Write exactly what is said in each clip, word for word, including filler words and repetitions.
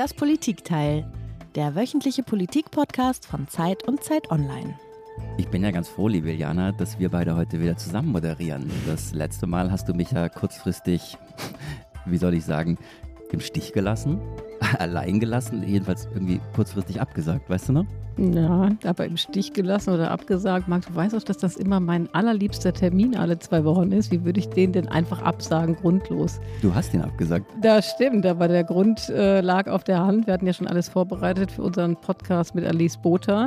Das Politikteil, der wöchentliche Politik-Podcast von Zeit und Zeit Online. Ich bin ja ganz froh, liebe Jana, dass wir beide heute wieder zusammen moderieren. Das letzte Mal hast du mich ja kurzfristig, wie soll ich sagen, im Stich gelassen, allein gelassen, jedenfalls irgendwie kurzfristig abgesagt, weißt du noch? Ja, aber im Stich gelassen oder abgesagt. Marc, du weißt doch, dass das immer mein allerliebster Termin alle zwei Wochen ist. Wie würde ich den denn einfach absagen, grundlos? Du hast ihn abgesagt. Das stimmt, aber der Grund äh, lag auf der Hand. Wir hatten ja schon alles vorbereitet für unseren Podcast mit Alice Botha.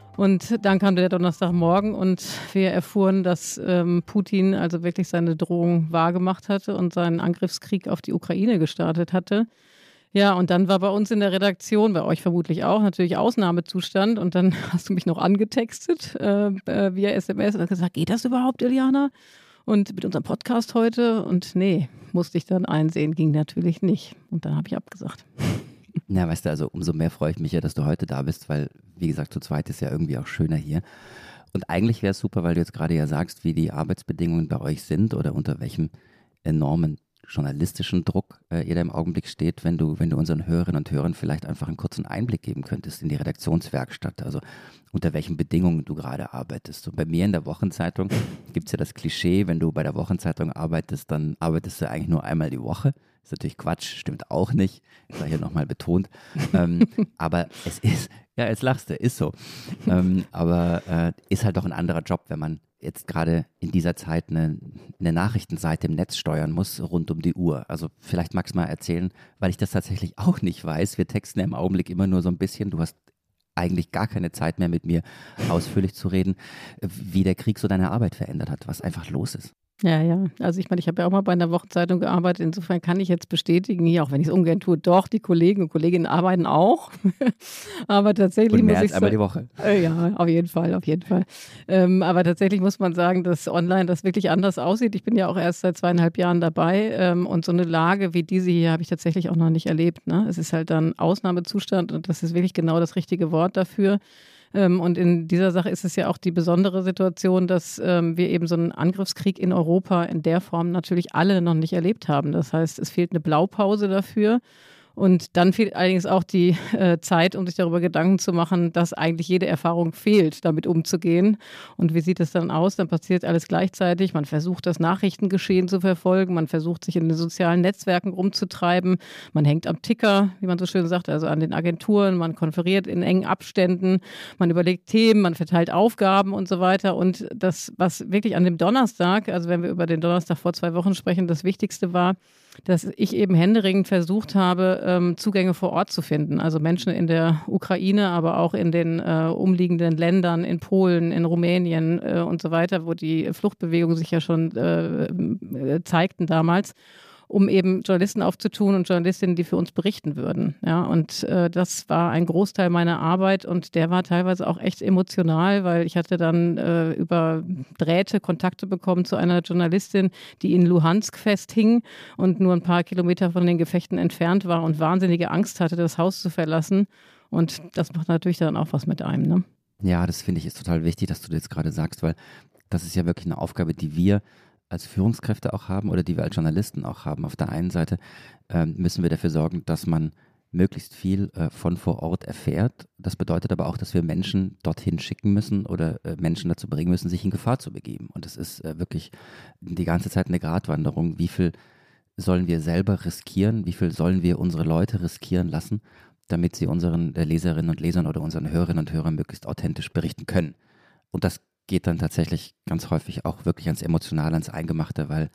Und dann kam der Donnerstagmorgen und wir erfuhren, dass ähm, Putin also wirklich seine Drohung wahrgemacht hatte und seinen Angriffskrieg auf die Ukraine gestartet hatte. Ja, und dann war bei uns in der Redaktion, bei euch vermutlich auch, natürlich Ausnahmezustand. Und dann hast du mich noch angetextet äh, äh, via S M S und hast gesagt, geht das überhaupt, Iliana? Und mit unserem Podcast heute? Und nee, musste ich dann einsehen, ging natürlich nicht. Und dann habe ich abgesagt. Ja, weißt du, also umso mehr freue ich mich ja, dass du heute da bist, weil, wie gesagt, zu zweit ist ja irgendwie auch schöner hier. Und eigentlich wäre es super, weil du jetzt gerade ja sagst, wie die Arbeitsbedingungen bei euch sind oder unter welchem enormen journalistischen Druck äh, ihr da im Augenblick steht, wenn du, wenn du unseren Hörerinnen und Hörern vielleicht einfach einen kurzen Einblick geben könntest in die Redaktionswerkstatt, also unter welchen Bedingungen du gerade arbeitest. So bei mir in der Wochenzeitung gibt es ja das Klischee, wenn du bei der Wochenzeitung arbeitest, dann arbeitest du eigentlich nur einmal die Woche. Ist natürlich Quatsch, stimmt auch nicht, sei hier nochmal betont. ähm, aber es ist, ja, jetzt lachst du, ist so. ähm, aber äh, ist halt doch ein anderer Job, wenn man jetzt gerade in dieser Zeit eine, eine Nachrichtenseite im Netz steuern muss, rund um die Uhr. Also vielleicht magst du mal erzählen, weil ich das tatsächlich auch nicht weiß. Wir texten ja im Augenblick immer nur so ein bisschen. Du hast eigentlich gar keine Zeit mehr mit mir ausführlich zu reden, wie der Krieg so deine Arbeit verändert hat, was einfach los ist. Ja, ja. Also ich meine, ich habe ja auch mal bei einer Wochenzeitung gearbeitet. Insofern kann ich jetzt bestätigen, hier, auch wenn ich es ungern tue, doch, die Kollegen und Kolleginnen arbeiten auch. Aber tatsächlich und mehr muss als ich einmal sagen, die Woche. Äh, ja, auf jeden Fall, auf jeden Fall. Ähm, aber tatsächlich muss man sagen, dass online das wirklich anders aussieht. Ich bin ja auch erst seit zweieinhalb Jahren dabei. Ähm, und so eine Lage wie diese hier habe ich tatsächlich auch noch nicht erlebt. Ne? Es ist halt dann Ausnahmezustand und das ist wirklich genau das richtige Wort dafür. Und in dieser Sache ist es ja auch die besondere Situation, dass ähm, wir eben so einen Angriffskrieg in Europa in der Form natürlich alle noch nicht erlebt haben. Das heißt, es fehlt eine Blaupause dafür. Und dann fehlt allerdings auch die äh, Zeit, um sich darüber Gedanken zu machen, dass eigentlich jede Erfahrung fehlt, damit umzugehen. Und wie sieht es dann aus? Dann passiert alles gleichzeitig. Man versucht, das Nachrichtengeschehen zu verfolgen. Man versucht, sich in den sozialen Netzwerken rumzutreiben. Man hängt am Ticker, wie man so schön sagt, also an den Agenturen. Man konferiert in engen Abständen. Man überlegt Themen, man verteilt Aufgaben und so weiter. Und das, was wirklich an dem Donnerstag, also wenn wir über den Donnerstag vor zwei Wochen sprechen, das Wichtigste war, dass ich eben händeringend versucht habe, ähm, Zugänge vor Ort zu finden. Also Menschen in der Ukraine, aber auch in den äh, umliegenden Ländern, in Polen, in Rumänien äh, und so weiter, wo die Fluchtbewegungen sich ja schon äh, äh, zeigten damals, um eben Journalisten aufzutun und Journalistinnen, die für uns berichten würden. Ja, und äh, das war ein Großteil meiner Arbeit und der war teilweise auch echt emotional, weil ich hatte dann äh, über Drähte Kontakte bekommen zu einer Journalistin, die in Luhansk festhing und nur ein paar Kilometer von den Gefechten entfernt war und wahnsinnige Angst hatte, das Haus zu verlassen. Und das macht natürlich dann auch was mit einem, ne? Ja, das finde ich ist total wichtig, dass du das gerade sagst, weil das ist ja wirklich eine Aufgabe, die wir als Führungskräfte auch haben oder die wir als Journalisten auch haben. Auf der einen Seite ähm, müssen wir dafür sorgen, dass man möglichst viel äh, von vor Ort erfährt. Das bedeutet aber auch, dass wir Menschen dorthin schicken müssen oder äh, Menschen dazu bringen müssen, sich in Gefahr zu begeben. Und es ist äh, wirklich die ganze Zeit eine Gratwanderung. Wie viel sollen wir selber riskieren? Wie viel sollen wir unsere Leute riskieren lassen, damit sie unseren äh, Leserinnen und Lesern oder unseren Hörerinnen und Hörern möglichst authentisch berichten können? Und das geht dann tatsächlich ganz häufig auch wirklich ans Emotionale, ans Eingemachte, weil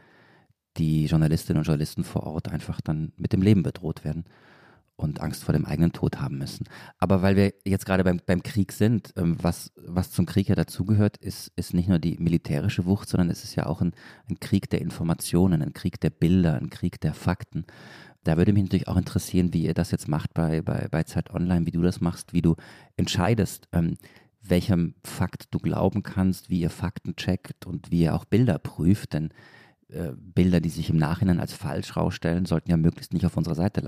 die Journalistinnen und Journalisten vor Ort einfach dann mit dem Leben bedroht werden und Angst vor dem eigenen Tod haben müssen. Aber weil wir jetzt gerade beim, beim Krieg sind, ähm, was, was zum Krieg ja dazugehört, ist, ist nicht nur die militärische Wucht, sondern es ist ja auch ein, ein Krieg der Informationen, ein Krieg der Bilder, ein Krieg der Fakten. Da würde mich natürlich auch interessieren, wie ihr das jetzt macht bei, bei, bei Zeit Online, wie du das machst, wie du entscheidest, ähm, welchem Fakt du glauben kannst, wie ihr Fakten checkt und wie ihr auch Bilder prüft, denn äh, Bilder, die sich im Nachhinein als falsch rausstellen, sollten ja möglichst nicht auf unserer Seite landen.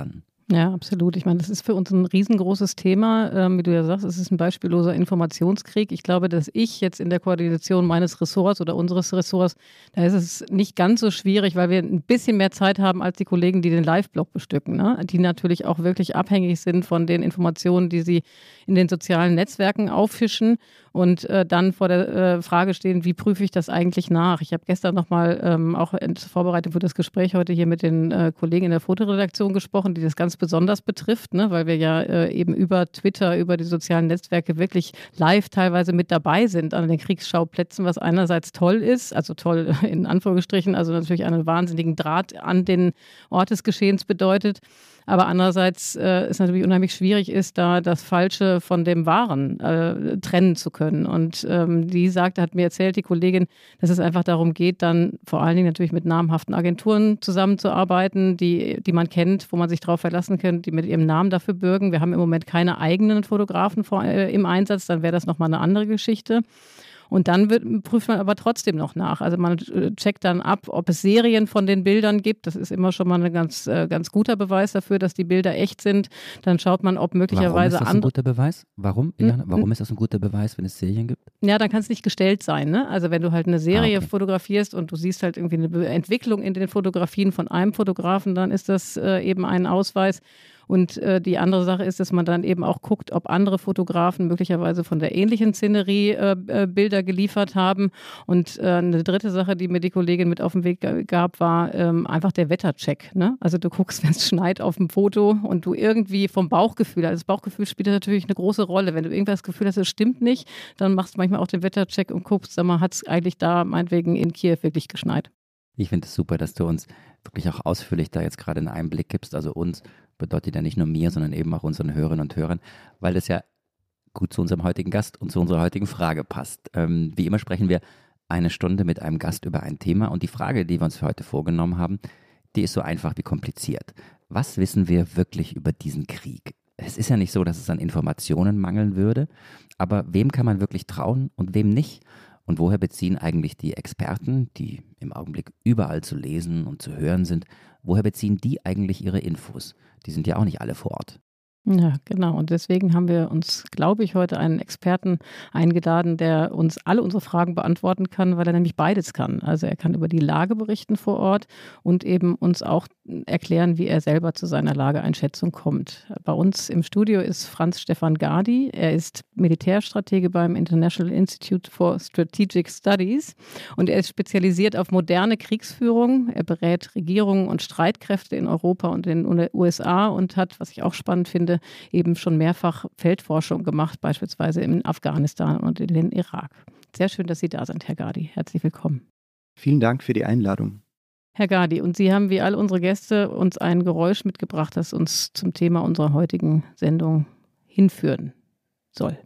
Ja, absolut. Ich meine, das ist für uns ein riesengroßes Thema. Ähm, wie du ja sagst, es ist ein beispielloser Informationskrieg. Ich glaube, dass ich jetzt in der Koordination meines Ressorts oder unseres Ressorts, da ist es nicht ganz so schwierig, weil wir ein bisschen mehr Zeit haben als die Kollegen, die den Live-Blog bestücken, ne? Die natürlich auch wirklich abhängig sind von den Informationen, die sie in den sozialen Netzwerken auffischen und äh, dann vor der äh, Frage stehen, wie prüfe ich das eigentlich nach? Ich habe gestern nochmal ähm, auch in Vorbereitung für das Gespräch heute hier mit den äh, Kollegen in der Fotoredaktion gesprochen, die das ganz besonders betrifft, ne? Weil wir ja äh, eben über Twitter, über die sozialen Netzwerke wirklich live teilweise mit dabei sind an den Kriegsschauplätzen, was einerseits toll ist, also toll in Anführungsstrichen, also natürlich einen wahnsinnigen Draht an den Ort des Geschehens bedeutet. Aber andererseits äh, ist natürlich unheimlich schwierig ist, da das Falsche von dem Wahren äh, trennen zu können. Und ähm, die sagte, hat mir erzählt, die Kollegin, dass es einfach darum geht, dann vor allen Dingen natürlich mit namhaften Agenturen zusammenzuarbeiten, die, die man kennt, wo man sich darauf verlassen kann, die mit ihrem Namen dafür bürgen. Wir haben im Moment keine eigenen Fotografen vor, äh, im Einsatz, dann wäre das nochmal eine andere Geschichte. Und dann wird, prüft man aber trotzdem noch nach. Also man checkt dann ab, ob es Serien von den Bildern gibt. Das ist immer schon mal ein ganz, äh, ganz guter Beweis dafür, dass die Bilder echt sind. Dann schaut man, ob möglicherweise andere... Warum ist das ein guter Beweis? Warum, Iliana? Warum ist das ein guter Beweis, wenn es Serien gibt? Ja, dann kann es nicht gestellt sein. Ne? Also wenn du halt eine Serie ah, okay. fotografierst und du siehst halt irgendwie eine Entwicklung in den Fotografien von einem Fotografen, dann ist das äh, eben ein Ausweis. Und äh, die andere Sache ist, dass man dann eben auch guckt, ob andere Fotografen möglicherweise von der ähnlichen Szenerie äh, äh, Bilder geliefert haben. Und äh, eine dritte Sache, die mir die Kollegin mit auf den Weg gab, war ähm, einfach der Wettercheck. Ne? Also du guckst, wenn es schneit auf dem Foto und du irgendwie vom Bauchgefühl, also das Bauchgefühl spielt natürlich eine große Rolle. Wenn du irgendwas das Gefühl hast, es stimmt nicht, dann machst du manchmal auch den Wettercheck und guckst, sag mal, hat es eigentlich da meinetwegen in Kiew wirklich geschneit? Ich finde es super, dass du uns wirklich auch ausführlich da jetzt gerade einen Einblick gibst. Also uns bedeutet ja nicht nur mir, sondern eben auch unseren Hörerinnen und Hörern, weil das ja gut zu unserem heutigen Gast und zu unserer heutigen Frage passt. Ähm, wie immer sprechen wir eine Stunde mit einem Gast über ein Thema und die Frage, die wir uns für heute vorgenommen haben, die ist so einfach wie kompliziert. Was wissen wir wirklich über diesen Krieg? Es ist ja nicht so, dass es an Informationen mangeln würde, aber wem kann man wirklich trauen und wem nicht? Und woher beziehen eigentlich die Experten, die im Augenblick überall zu lesen und zu hören sind, woher beziehen die eigentlich ihre Infos? Die sind ja auch nicht alle vor Ort. Ja, genau. Und deswegen haben wir uns, glaube ich, heute einen Experten eingeladen, der uns alle unsere Fragen beantworten kann, weil er nämlich beides kann. Also er kann über die Lage berichten vor Ort und eben uns auch erklären, wie er selber zu seiner Lageeinschätzung kommt. Bei uns im Studio ist Franz Stefan Gardi. Er ist Militärstratege beim International Institute for Strategic Studies und er ist spezialisiert auf moderne Kriegsführung. Er berät Regierungen und Streitkräfte in Europa und in den U S A und hat, was ich auch spannend finde, eben schon mehrfach Feldforschung gemacht, beispielsweise in Afghanistan und in den Irak. Sehr schön, dass Sie da sind, Herr Gardi. Herzlich willkommen. Vielen Dank für die Einladung. Herr Gardi, und Sie haben wie all unsere Gäste uns ein Geräusch mitgebracht, das uns zum Thema unserer heutigen Sendung hinführen soll.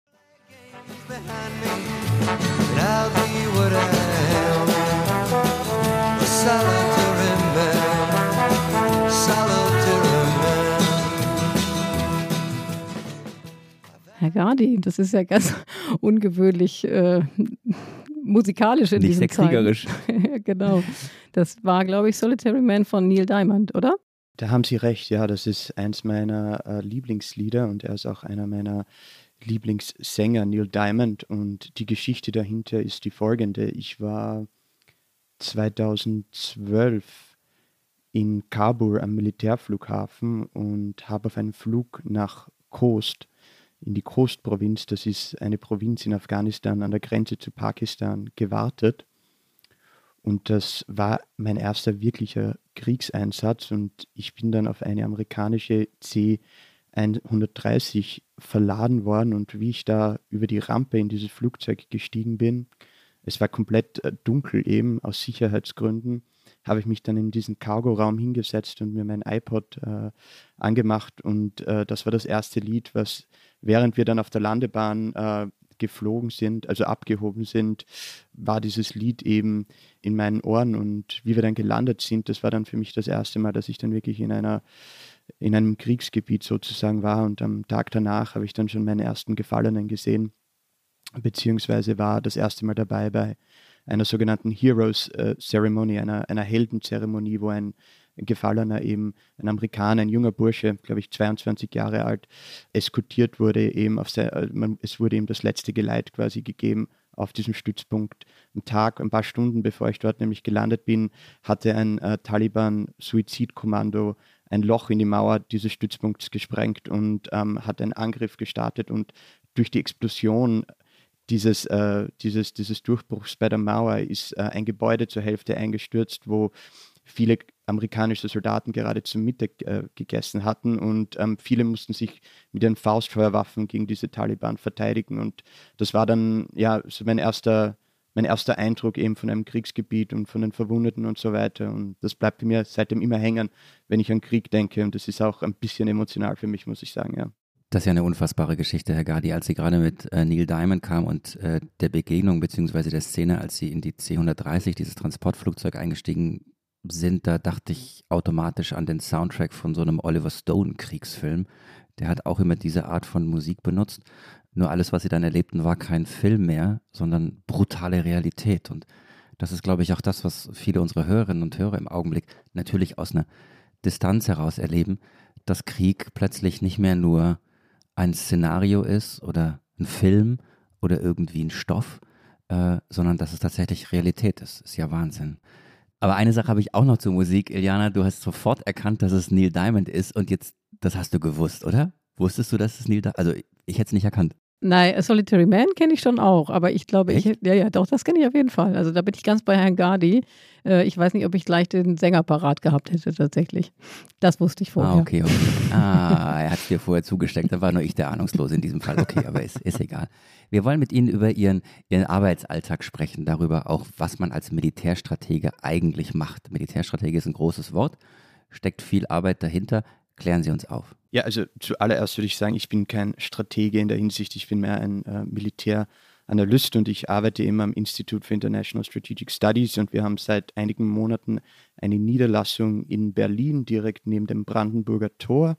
Herr Gardi, das ist ja ganz ungewöhnlich äh, musikalisch in Nicht diesem sehr kriegerisch. Genau. Das war, glaube ich, Solitary Man von Neil Diamond, oder? Da haben Sie recht, ja, das ist eins meiner äh, Lieblingslieder und er ist auch einer meiner Lieblingssänger, Neil Diamond. Und die Geschichte dahinter ist die folgende. Ich war zweitausendzwölf in Kabul am Militärflughafen und habe auf einen Flug nach Khost, in die Khost-Provinz, das ist eine Provinz in Afghanistan an der Grenze zu Pakistan, gewartet. Und das war mein erster wirklicher Kriegseinsatz und ich bin dann auf eine amerikanische C hundertdreißig verladen worden und wie ich da über die Rampe in dieses Flugzeug gestiegen bin, es war komplett dunkel eben aus Sicherheitsgründen, habe ich mich dann in diesen Cargo-Raum hingesetzt und mir mein iPod äh, angemacht und äh, das war das erste Lied, was während wir dann auf der Landebahn äh, geflogen sind, also abgehoben sind, war dieses Lied eben in meinen Ohren und wie wir dann gelandet sind, das war dann für mich das erste Mal, dass ich dann wirklich in einer in einem Kriegsgebiet sozusagen war und am Tag danach habe ich dann schon meine ersten Gefallenen gesehen, beziehungsweise war das erste Mal dabei bei einer sogenannten Heroes äh, Ceremony, einer, einer Heldenzeremonie, wo ein Gefallener eben, ein Amerikaner, ein junger Bursche, glaube ich zweiundzwanzig Jahre alt, eskortiert wurde eben auf sehr, man, es wurde ihm das letzte Geleit quasi gegeben auf diesem Stützpunkt. Am Tag, ein paar Stunden bevor ich dort nämlich gelandet bin, hatte ein äh, Taliban-Suizidkommando ein Loch in die Mauer dieses Stützpunkts gesprengt und ähm, hat einen Angriff gestartet, und durch die Explosion dieses, äh, dieses, dieses Durchbruchs bei der Mauer ist äh, ein Gebäude zur Hälfte eingestürzt, wo viele amerikanische Soldaten gerade zum Mittag äh, gegessen hatten, und ähm, viele mussten sich mit ihren Faustfeuerwaffen gegen diese Taliban verteidigen, und das war dann ja so mein erster, mein erster Eindruck eben von einem Kriegsgebiet und von den Verwundeten und so weiter, und das bleibt bei mir seitdem immer hängen, wenn ich an Krieg denke, und das ist auch ein bisschen emotional für mich, muss ich sagen, ja. Das ist ja eine unfassbare Geschichte, Herr Gadi, als Sie gerade mit äh, Neil Diamond kam und äh, der Begegnung beziehungsweise der Szene, als Sie in die C hundertdreißig, dieses Transportflugzeug eingestiegen sind, da dachte ich automatisch an den Soundtrack von so einem Oliver Stone-Kriegsfilm. Der hat auch immer diese Art von Musik benutzt. Nur alles, was Sie dann erlebten, war kein Film mehr, sondern brutale Realität. Und das ist, glaube ich, auch das, was viele unserer Hörerinnen und Hörer im Augenblick natürlich aus einer Distanz heraus erleben, dass Krieg plötzlich nicht mehr nur ein Szenario ist oder ein Film oder irgendwie ein Stoff, äh, sondern dass es tatsächlich Realität ist. Ist ja Wahnsinn. Aber eine Sache habe ich auch noch zur Musik. Iliana, du hast sofort erkannt, dass es Neil Diamond ist, und jetzt, das hast du gewusst, oder? Wusstest du, dass es Neil Diamond ist? Also ich hätte es nicht erkannt. Nein, A Solitary Man kenne ich schon auch, aber ich glaube, ich, ja, ja, doch, das kenne ich auf jeden Fall. Also da bin ich ganz bei Herrn Gadi. Äh, ich weiß nicht, ob ich gleich den Sänger parat gehabt hätte, tatsächlich. Das wusste ich vorher. Ah, okay, okay. Ah, er hat es dir vorher zugesteckt, da war nur ich der Ahnungslose in diesem Fall. Okay, aber ist, ist egal. Wir wollen mit Ihnen über Ihren, Ihren Arbeitsalltag sprechen, darüber auch, was man als Militärstratege eigentlich macht. Militärstratege ist ein großes Wort, steckt viel Arbeit dahinter. Klären Sie uns auf. Ja, also zuallererst würde ich sagen, ich bin kein Stratege in der Hinsicht, ich bin mehr ein äh, Militäranalyst, und ich arbeite eben am Institute for International Strategic Studies, und wir haben seit einigen Monaten eine Niederlassung in Berlin, direkt neben dem Brandenburger Tor.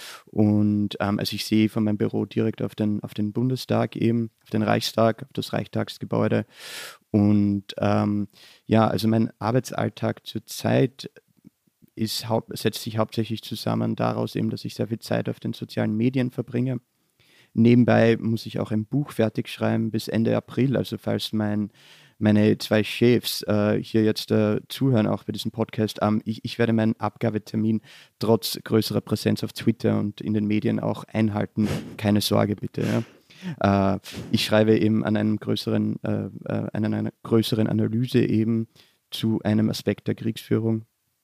Und ähm, also ich sehe von meinem Büro direkt auf den, auf den Bundestag eben, auf den Reichstag, auf das Reichstagsgebäude. Und ähm, ja, also mein Arbeitsalltag zurzeit Ist, setzt sich hauptsächlich zusammen daraus eben, dass ich sehr viel Zeit auf den sozialen Medien verbringe. Nebenbei muss ich auch ein Buch fertig schreiben bis Ende April, also falls mein, meine zwei Chefs äh, hier jetzt äh, zuhören, auch bei diesem Podcast, ähm, ich, ich werde meinen Abgabetermin trotz größerer Präsenz auf Twitter und in den Medien auch einhalten. Keine Sorge bitte. Ja. Äh, ich schreibe eben an einem größeren, äh, an einer größeren Analyse eben zu einem Aspekt der Kriegsführung.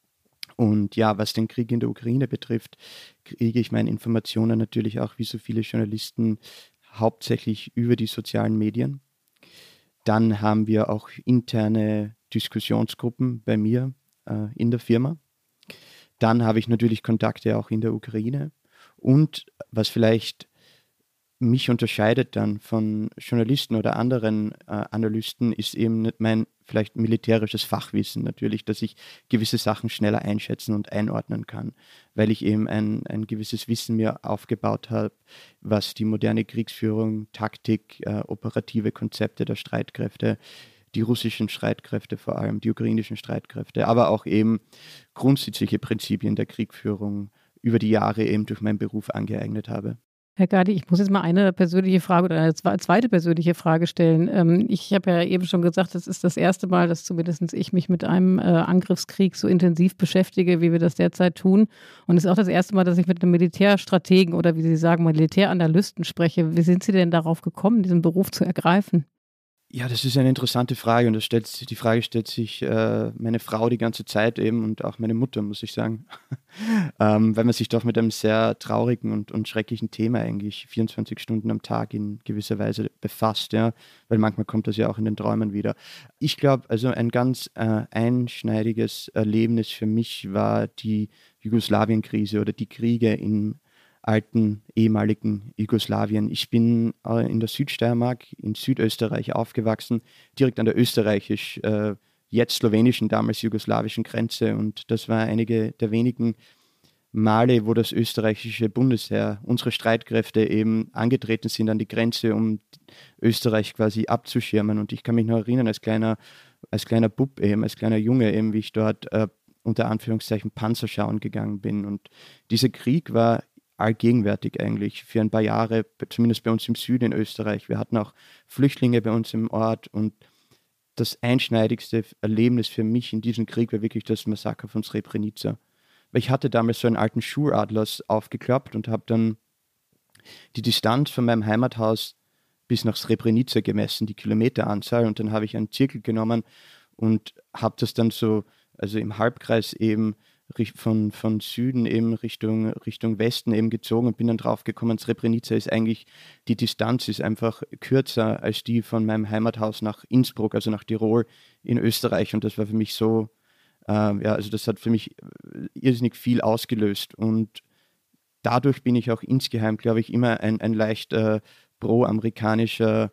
Und ja, was den Krieg in der Ukraine betrifft, kriege ich meine Informationen natürlich auch wie so viele Journalisten hauptsächlich über die sozialen Medien. Dann haben wir auch interne Diskussionsgruppen bei mir äh, in der Firma. Dann habe ich natürlich Kontakte auch in der Ukraine. Und was vielleicht mich unterscheidet dann von Journalisten oder anderen äh, Analysten, ist eben mein vielleicht militärisches Fachwissen natürlich, dass ich gewisse Sachen schneller einschätzen und einordnen kann, weil ich eben ein, ein gewisses Wissen mir aufgebaut habe, was die moderne Kriegsführung, Taktik, äh, operative Konzepte der Streitkräfte, die russischen Streitkräfte vor allem, die ukrainischen Streitkräfte, aber auch eben grundsätzliche Prinzipien der Kriegführung über die Jahre eben durch meinen Beruf angeeignet habe. Herr Gadi, ich muss jetzt mal eine persönliche Frage oder eine zweite persönliche Frage stellen. Ich habe ja eben schon gesagt, das ist das erste Mal, dass zumindest ich mich mit einem Angriffskrieg so intensiv beschäftige, wie wir das derzeit tun. Und es ist auch das erste Mal, dass ich mit einem Militärstrategen oder wie Sie sagen, Militäranalysten spreche. Wie sind Sie denn darauf gekommen, diesen Beruf zu ergreifen? Ja, das ist eine interessante Frage, und das stellt, die Frage stellt sich äh, meine Frau die ganze Zeit eben und auch meine Mutter, muss ich sagen, ähm, weil man sich doch mit einem sehr traurigen und, und schrecklichen Thema eigentlich vierundzwanzig Stunden am Tag in gewisser Weise befasst, ja, weil manchmal kommt das ja auch in den Träumen wieder. Ich glaube, also ein ganz äh, einschneidiges Erlebnis für mich war die Jugoslawien-Krise oder die Kriege in alten, ehemaligen Jugoslawien. Ich bin äh, in der Südsteiermark, in Südösterreich aufgewachsen, direkt an der österreichisch, äh, jetzt slowenischen, damals jugoslawischen Grenze, und das war einige der wenigen Male, wo das österreichische Bundesheer, unsere Streitkräfte eben angetreten sind an die Grenze, um Österreich quasi abzuschirmen, und ich kann mich noch erinnern, als kleiner, als kleiner Bub eben, als kleiner Junge eben, wie ich dort äh, unter Anführungszeichen Panzer schauen gegangen bin. Und dieser Krieg war allgegenwärtig eigentlich für ein paar Jahre, zumindest bei uns im Süden in Österreich. Wir hatten auch Flüchtlinge bei uns im Ort und das einschneidigste Erlebnis für mich in diesem Krieg war wirklich das Massaker von Srebrenica. Weil ich hatte damals so einen alten Schulatlas aufgeklappt und habe dann die Distanz von meinem Heimathaus bis nach Srebrenica gemessen, die Kilometeranzahl, und dann habe ich einen Zirkel genommen und habe das dann so, also im Halbkreis eben von, von Süden eben Richtung, Richtung Westen eben gezogen und bin dann drauf gekommen, Srebrenica ist eigentlich, die Distanz ist einfach kürzer als die von meinem Heimathaus nach Innsbruck, also nach Tirol in Österreich, und das war für mich so, äh, ja, also das hat für mich irrsinnig viel ausgelöst, und dadurch bin ich auch insgeheim, glaube ich, immer ein, ein leicht äh, pro-amerikanischer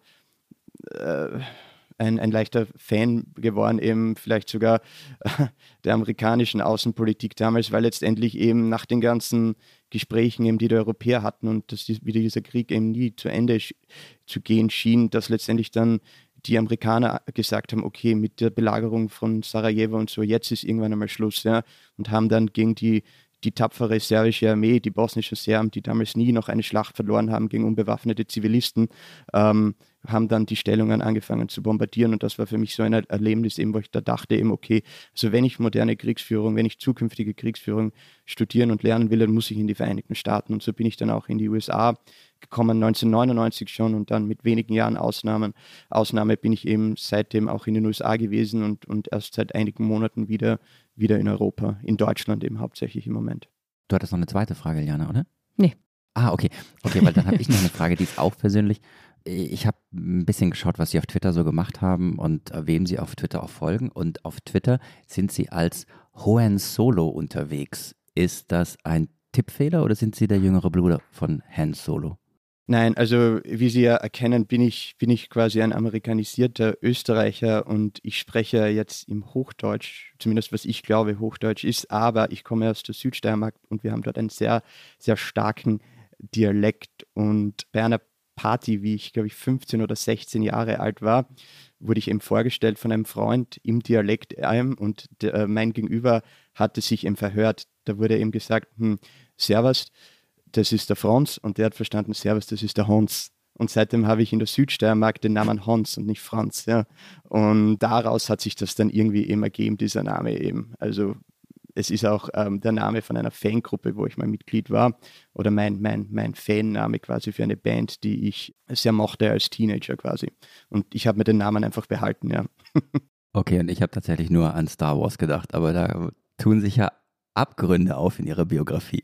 äh, Ein, ein leichter Fan geworden, eben vielleicht sogar äh, der amerikanischen Außenpolitik damals, weil letztendlich eben nach den ganzen Gesprächen, eben, die die Europäer hatten und dass die, wieder dieser Krieg eben nie zu Ende sch- zu gehen schien, dass letztendlich dann die Amerikaner gesagt haben, okay, mit der Belagerung von Sarajevo und so, jetzt ist irgendwann einmal Schluss, ja, und haben dann gegen die die tapfere serbische Armee, die bosnischen Serben, die damals nie noch eine Schlacht verloren haben gegen unbewaffnete Zivilisten, ähm, haben dann die Stellungen angefangen zu bombardieren, und das war für mich so ein Erlebnis, eben, wo ich da dachte, eben, okay, also wenn ich moderne Kriegsführung, wenn ich zukünftige Kriegsführung studieren und lernen will, dann muss ich in die Vereinigten Staaten, und so bin ich dann auch in die U S A gekommen, neunzehnhundertneunundneunzig schon, und dann mit wenigen Jahren Ausnahmen, Ausnahme bin ich eben seitdem auch in den U S A gewesen und, und erst seit einigen Monaten wieder, wieder in Europa, in Deutschland eben hauptsächlich im Moment. Du hattest noch eine zweite Frage, Liana, oder? Nee. Ah, okay. Okay, weil dann habe ich noch eine Frage, die ist auch persönlich. Ich habe ein bisschen geschaut, was Sie auf Twitter so gemacht haben und wem Sie auf Twitter auch folgen. Und auf Twitter sind Sie als Han Solo unterwegs. Ist das ein Tippfehler oder sind Sie der jüngere Bruder von Han Solo? Nein, also wie Sie ja erkennen, bin ich, bin ich quasi ein amerikanisierter Österreicher, und ich spreche jetzt im Hochdeutsch, zumindest was ich glaube Hochdeutsch ist, aber ich komme aus der Südsteiermark und wir haben dort einen sehr, sehr starken Dialekt, und bei einer Party, wie ich glaube ich fünfzehn oder sechzehn Jahre alt war, wurde ich eben vorgestellt von einem Freund im Dialekt ähm, und der, äh, mein Gegenüber hatte sich eben verhört. Da wurde eben gesagt, hm, Servus, das ist der Franz, und der hat verstanden, Servus, das ist der Hans. Und seitdem habe ich in der Südsteiermark den Namen Hans und nicht Franz. Ja. Und daraus hat sich das dann irgendwie eben ergeben, dieser Name eben. Also es ist auch ähm, der Name von einer Fangruppe, wo ich mal Mitglied war, oder mein, mein, mein Fanname quasi für eine Band, die ich sehr mochte als Teenager quasi. Und ich habe mir den Namen einfach behalten, ja. Okay, und ich habe tatsächlich nur an Star Wars gedacht, aber da tun sich ja Abgründe auf in Ihrer Biografie.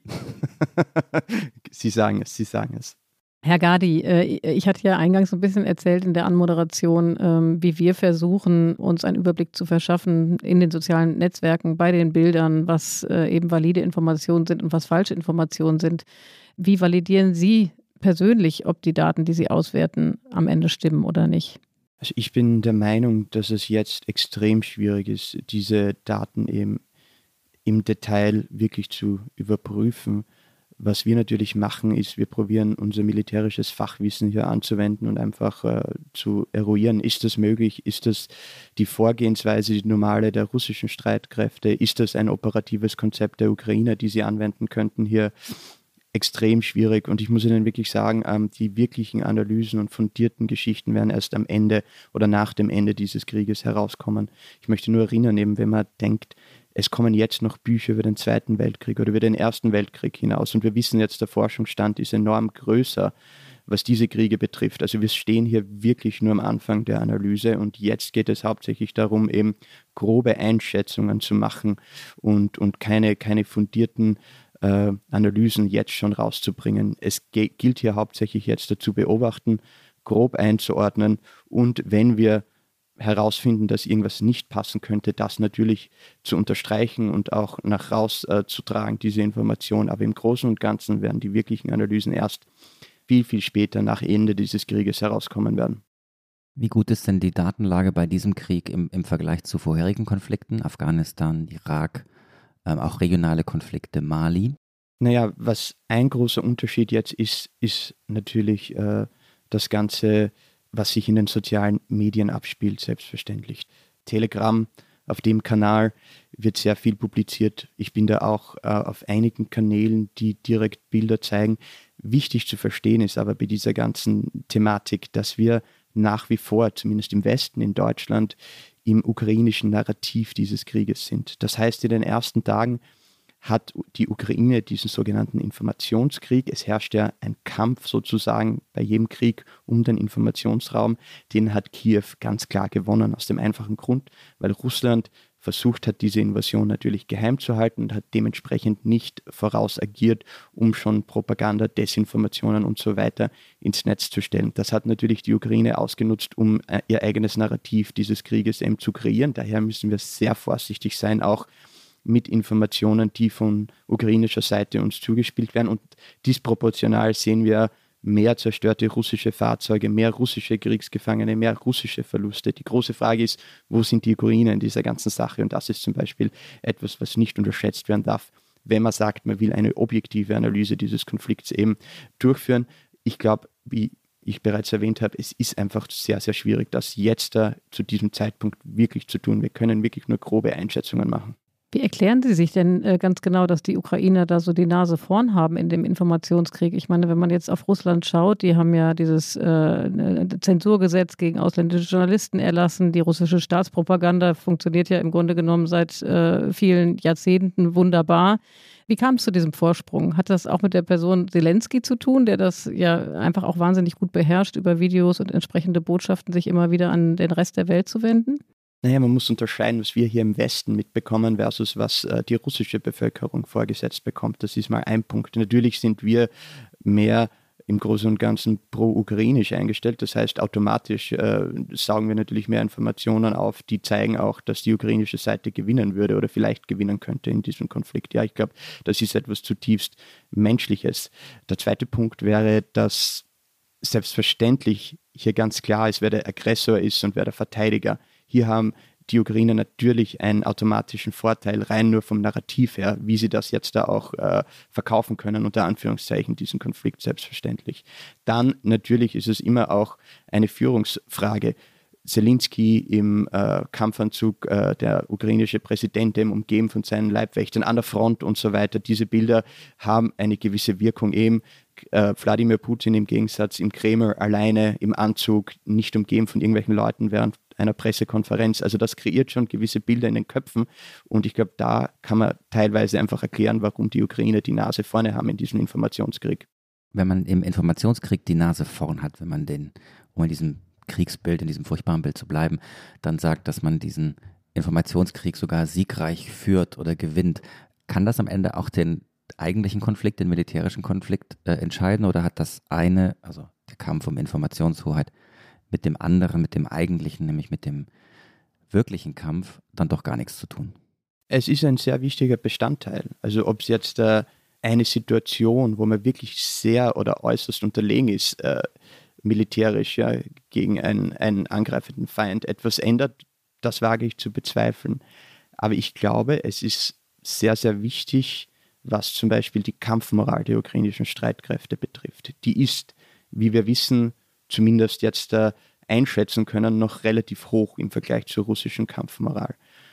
Sie sagen es, Sie sagen es. Herr Gadi, ich hatte ja eingangs so ein bisschen erzählt in der Anmoderation, wie wir versuchen, uns einen Überblick zu verschaffen in den sozialen Netzwerken, bei den Bildern, was eben valide Informationen sind und was falsche Informationen sind. Wie validieren Sie persönlich, ob die Daten, die Sie auswerten, am Ende stimmen oder nicht? Also ich bin der Meinung, dass es jetzt extrem schwierig ist, diese Daten eben im Detail wirklich zu überprüfen. Was wir natürlich machen, ist, wir probieren unser militärisches Fachwissen hier anzuwenden und einfach äh, zu eruieren, ist das möglich, ist das die Vorgehensweise, die normale der russischen Streitkräfte, ist das ein operatives Konzept der Ukrainer, die sie anwenden könnten, hier extrem schwierig. Und ich muss Ihnen wirklich sagen, ähm, die wirklichen Analysen und fundierten Geschichten werden erst am Ende oder nach dem Ende dieses Krieges herauskommen. Ich möchte nur erinnern, eben, wenn man denkt, es kommen jetzt noch Bücher über den Zweiten Weltkrieg oder über den Ersten Weltkrieg hinaus, und wir wissen jetzt, der Forschungsstand ist enorm größer, was diese Kriege betrifft. Also wir stehen hier wirklich nur am Anfang der Analyse, und jetzt geht es hauptsächlich darum, eben grobe Einschätzungen zu machen und, und keine, keine fundierten äh, Analysen jetzt schon rauszubringen. Es ge- gilt hier hauptsächlich jetzt dazu beobachten, grob einzuordnen, und wenn wir herausfinden, dass irgendwas nicht passen könnte, das natürlich zu unterstreichen und auch nach raus äh, zu tragen, diese Information. Aber im Großen und Ganzen werden die wirklichen Analysen erst viel, viel später nach Ende dieses Krieges herauskommen werden. Wie gut ist denn die Datenlage bei diesem Krieg im, im Vergleich zu vorherigen Konflikten, Afghanistan, Irak, ähm, auch regionale Konflikte, Mali? Naja, was ein großer Unterschied jetzt ist, ist natürlich äh, das Ganze, was sich in den sozialen Medien abspielt, selbstverständlich. Telegram Auf dem Kanal wird sehr viel publiziert. Ich bin da auch äh, auf einigen Kanälen, die direkt Bilder zeigen. Wichtig zu verstehen ist aber bei dieser ganzen Thematik, dass wir nach wie vor, zumindest im Westen, in Deutschland, im ukrainischen Narrativ dieses Krieges sind. Das heißt, in den ersten Tagen hat die Ukraine diesen sogenannten Informationskrieg. Es herrscht ja ein Kampf sozusagen bei jedem Krieg um den Informationsraum. Den hat Kiew ganz klar gewonnen, aus dem einfachen Grund, weil Russland versucht hat, diese Invasion natürlich geheim zu halten und hat dementsprechend nicht voraus agiert, um schon Propaganda, Desinformationen und so weiter ins Netz zu stellen. Das hat natürlich die Ukraine ausgenutzt, um ihr eigenes Narrativ dieses Krieges eben zu kreieren. Daher müssen wir sehr vorsichtig sein, auch mit Informationen, die von ukrainischer Seite uns zugespielt werden. Und disproportional sehen wir mehr zerstörte russische Fahrzeuge, mehr russische Kriegsgefangene, mehr russische Verluste. Die große Frage ist, wo sind die Ukrainer in dieser ganzen Sache? Und das ist zum Beispiel etwas, was nicht unterschätzt werden darf, wenn man sagt, man will eine objektive Analyse dieses Konflikts eben durchführen. Ich glaube, wie ich bereits erwähnt habe, es ist einfach sehr, sehr schwierig, das jetzt da zu diesem Zeitpunkt wirklich zu tun. Wir können wirklich nur grobe Einschätzungen machen. Wie erklären Sie sich denn äh, ganz genau, dass die Ukrainer da so die Nase vorn haben in dem Informationskrieg? Ich meine, wenn man jetzt auf Russland schaut, die haben ja dieses äh, Zensurgesetz gegen ausländische Journalisten erlassen. Die russische Staatspropaganda funktioniert ja im Grunde genommen seit äh, vielen Jahrzehnten wunderbar. Wie kam es zu diesem Vorsprung? Hat das auch mit der Person Zelensky zu tun, der das ja einfach auch wahnsinnig gut beherrscht, über Videos und entsprechende Botschaften sich immer wieder an den Rest der Welt zu wenden? Naja, man muss unterscheiden, was wir hier im Westen mitbekommen versus was äh, die russische Bevölkerung vorgesetzt bekommt. Das ist mal ein Punkt. Natürlich sind wir mehr im Großen und Ganzen pro-ukrainisch eingestellt. Das heißt, automatisch äh, saugen wir natürlich mehr Informationen auf, die zeigen auch, dass die ukrainische Seite gewinnen würde oder vielleicht gewinnen könnte in diesem Konflikt. Ja, ich glaube, das ist etwas zutiefst Menschliches. Der zweite Punkt wäre, dass selbstverständlich hier ganz klar ist, wer der Aggressor ist und wer der Verteidiger. Hier haben die Ukrainer natürlich einen automatischen Vorteil, rein nur vom Narrativ her, wie sie das jetzt da auch äh, verkaufen können, unter Anführungszeichen, diesen Konflikt selbstverständlich. Dann natürlich ist es immer auch eine Führungsfrage. Zelensky im äh, Kampfanzug, äh, der ukrainische Präsident, eben umgeben von seinen Leibwächtern an der Front und so weiter. Diese Bilder haben eine gewisse Wirkung eben. Äh, Wladimir Putin im Gegensatz im Kreml alleine im Anzug, nicht umgeben von irgendwelchen Leuten während einer Pressekonferenz. Also das kreiert schon gewisse Bilder in den Köpfen und ich glaube, da kann man teilweise einfach erklären, warum die Ukrainer die Nase vorne haben in diesem Informationskrieg. Wenn man im Informationskrieg die Nase vorn hat, wenn man den, um in diesem Kriegsbild, in diesem furchtbaren Bild zu bleiben, dann sagt, dass man diesen Informationskrieg sogar siegreich führt oder gewinnt, kann das am Ende auch den eigentlichen Konflikt, den militärischen Konflikt äh, entscheiden oder hat das eine, also der Kampf um Informationshoheit, mit dem anderen, mit dem eigentlichen, nämlich mit dem wirklichen Kampf, dann doch gar nichts zu tun? Es ist ein sehr wichtiger Bestandteil. Also ob es jetzt äh, eine Situation, wo man wirklich sehr oder äußerst unterlegen ist, äh, militärisch ja, gegen einen, einen angreifenden Feind etwas ändert, das wage ich zu bezweifeln. Aber ich glaube, es ist sehr, sehr wichtig, was zum Beispiel die Kampfmoral der ukrainischen Streitkräfte betrifft. Die ist, wie wir wissen, zumindest jetzt äh, einschätzen können, noch relativ hoch im Vergleich zur russischen Kampfmoral.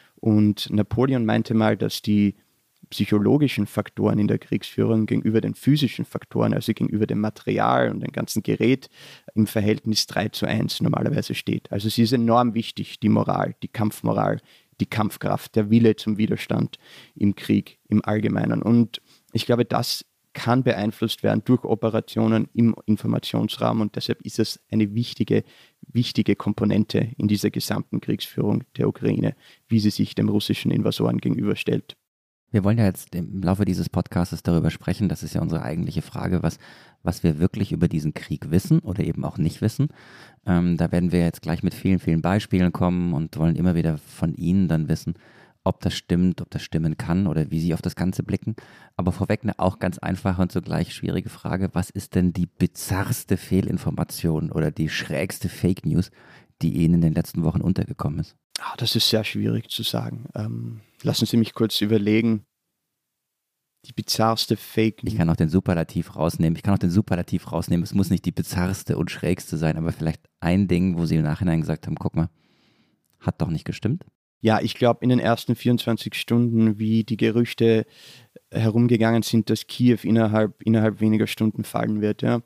Und Napoleon meinte mal, dass die psychologischen Faktoren in der Kriegsführung gegenüber den physischen Faktoren, also gegenüber dem Material und dem ganzen Gerät, im Verhältnis drei zu eins normalerweise steht. Also es ist enorm wichtig, die Moral, die Kampfmoral, die Kampfkraft, der Wille zum Widerstand im Krieg im Allgemeinen. Und ich glaube, das kann beeinflusst werden durch Operationen im Informationsraum und deshalb ist es eine wichtige, wichtige Komponente in dieser gesamten Kriegsführung der Ukraine, wie sie sich dem russischen Invasoren gegenüberstellt. Wir wollen ja jetzt im Laufe dieses Podcasts darüber sprechen, das ist ja unsere eigentliche Frage, was, was wir wirklich über diesen Krieg wissen oder eben auch nicht wissen. Ähm, da werden wir jetzt gleich mit vielen, vielen Beispielen kommen und wollen immer wieder von Ihnen dann wissen, ob das stimmt, ob das stimmen kann oder wie Sie auf das Ganze blicken. Aber vorweg eine auch ganz einfache und zugleich schwierige Frage, was ist denn die bizarrste Fehlinformation oder die schrägste Fake News, die Ihnen in den letzten Wochen untergekommen ist? Ah, das ist sehr schwierig zu sagen. Ähm, lassen Sie mich kurz überlegen. Die bizarrste Fake News. Ich kann auch den Superlativ rausnehmen. Ich kann auch den Superlativ rausnehmen. Es muss nicht die bizarrste und schrägste sein, aber vielleicht ein Ding, wo Sie im Nachhinein gesagt haben, guck mal, hat doch nicht gestimmt. Ja, ich glaube, in den ersten vierundzwanzig Stunden, wie die Gerüchte herumgegangen sind, dass Kiew innerhalb, innerhalb weniger Stunden fallen wird, ja,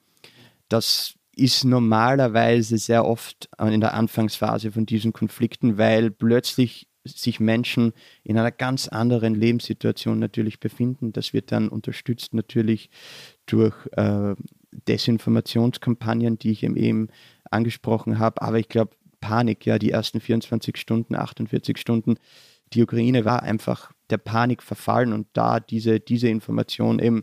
das ist normalerweise sehr oft in der Anfangsphase von diesen Konflikten, weil plötzlich sich Menschen in einer ganz anderen Lebenssituation natürlich befinden. Das wird dann unterstützt natürlich durch äh, Desinformationskampagnen, die ich eben angesprochen habe. Aber ich glaube, Panik, ja, die ersten vierundzwanzig Stunden, achtundvierzig Stunden, die Ukraine war einfach der Panik verfallen und da diese, diese Information eben,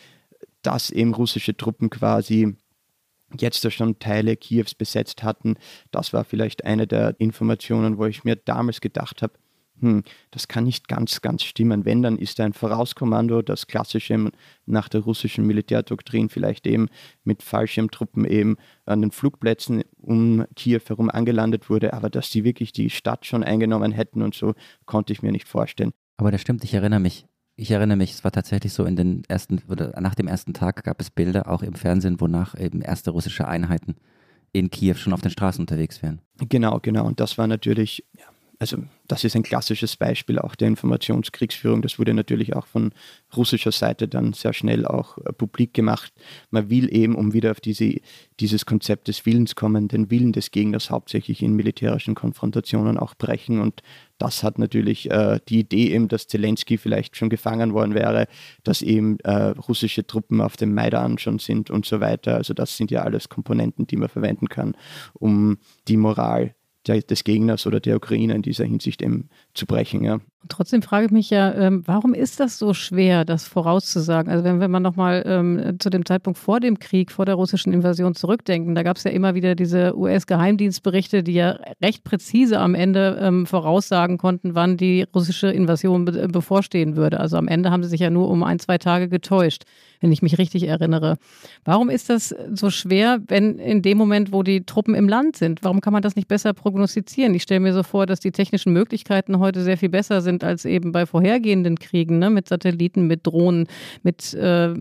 dass eben russische Truppen quasi jetzt schon Teile Kiews besetzt hatten, das war vielleicht eine der Informationen, wo ich mir damals gedacht habe, hm, das kann nicht ganz, ganz stimmen. Wenn, dann ist da ein Vorauskommando, das klassische nach der russischen Militärdoktrin vielleicht eben mit Fallschirmtruppen eben an den Flugplätzen um Kiew herum angelandet wurde, aber dass die wirklich die Stadt schon eingenommen hätten und so, konnte ich mir nicht vorstellen. Aber das stimmt, ich erinnere mich. Ich erinnere mich, es war tatsächlich so, in den ersten, oder nach dem ersten Tag gab es Bilder auch im Fernsehen, wonach eben erste russische Einheiten in Kiew schon auf den Straßen unterwegs wären. Genau, genau. Und das war natürlich, ja, also das ist ein klassisches Beispiel auch der Informationskriegsführung. Das wurde natürlich auch von russischer Seite dann sehr schnell auch äh, publik gemacht. Man will eben, um wieder auf diese, dieses Konzept des Willens kommen, den Willen des Gegners hauptsächlich in militärischen Konfrontationen auch brechen. Und das hat natürlich äh, die Idee eben, dass Zelensky vielleicht schon gefangen worden wäre, dass eben äh, russische Truppen auf dem Maidan schon sind und so weiter. Also das sind ja alles Komponenten, die man verwenden kann, um die Moral des Gegners oder der Ukraine in dieser Hinsicht eben zu brechen. Ja. Trotzdem frage ich mich ja, ähm, warum ist das so schwer, das vorauszusagen? Also wenn, wenn man nochmal ähm, zu dem Zeitpunkt vor dem Krieg, vor der russischen Invasion zurückdenken, da gab es ja immer wieder diese U S-Geheimdienstberichte, die ja recht präzise am Ende ähm, voraussagen konnten, wann die russische Invasion be- bevorstehen würde. Also am Ende haben sie sich ja nur um ein, zwei Tage getäuscht, wenn ich mich richtig erinnere. Warum ist das so schwer, wenn in dem Moment, wo die Truppen im Land sind, warum kann man das nicht besser prognostizieren? Ich stelle mir so vor, dass die technischen Möglichkeiten heute sehr viel besser sind als eben bei vorhergehenden Kriegen, ne? Mit Satelliten, mit Drohnen, mit äh,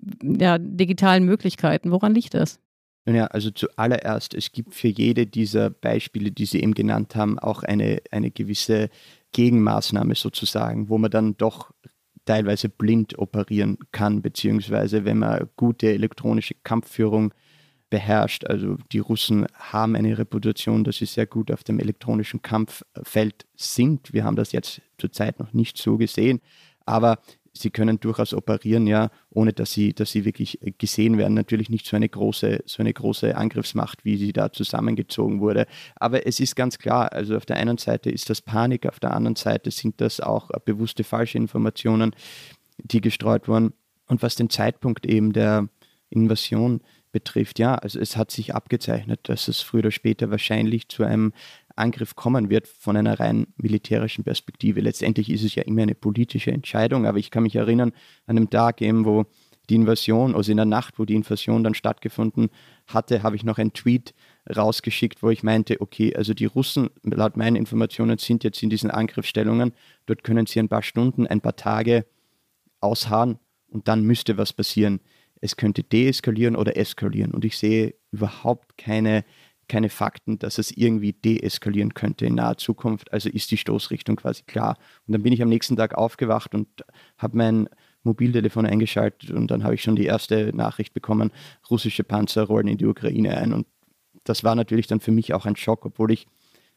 ja, digitalen Möglichkeiten. Woran liegt das? Ja, also zuallererst, es gibt für jede dieser Beispiele, die Sie eben genannt haben, auch eine, eine gewisse Gegenmaßnahme sozusagen, wo man dann doch teilweise blind operieren kann, beziehungsweise wenn man gute elektronische Kampfführung beherrscht. Also die Russen haben eine Reputation, dass sie sehr gut auf dem elektronischen Kampffeld sind. Wir haben das jetzt zurzeit noch nicht so gesehen, aber sie können durchaus operieren, ja, ohne dass sie, dass sie wirklich gesehen werden. Natürlich nicht so eine große, so eine große Angriffsmacht, wie sie da zusammengezogen wurde. Aber es ist ganz klar, also auf der einen Seite ist das Panik, auf der anderen Seite sind das auch bewusste falsche Informationen, die gestreut wurden. Und was den Zeitpunkt eben der Invasion betrifft, ja, also es hat sich abgezeichnet, dass es früher oder später wahrscheinlich zu einem Angriff kommen wird von einer rein militärischen Perspektive. Letztendlich ist es ja immer eine politische Entscheidung, aber ich kann mich erinnern an einem Tag eben, wo die Invasion, also in der Nacht, wo die Invasion dann stattgefunden hatte, habe ich noch einen Tweet rausgeschickt, wo ich meinte, okay, also die Russen, laut meinen Informationen, sind jetzt in diesen Angriffsstellungen, dort können sie ein paar Stunden, ein paar Tage ausharren und dann müsste was passieren. Es könnte deeskalieren oder eskalieren und ich sehe überhaupt keine keine Fakten, dass es irgendwie deeskalieren könnte in naher Zukunft. Also ist die Stoßrichtung quasi klar. Und dann bin ich am nächsten Tag aufgewacht und habe mein Mobiltelefon eingeschaltet und dann habe ich schon die erste Nachricht bekommen, russische Panzer rollen in die Ukraine ein. Und das war natürlich dann für mich auch ein Schock, obwohl ich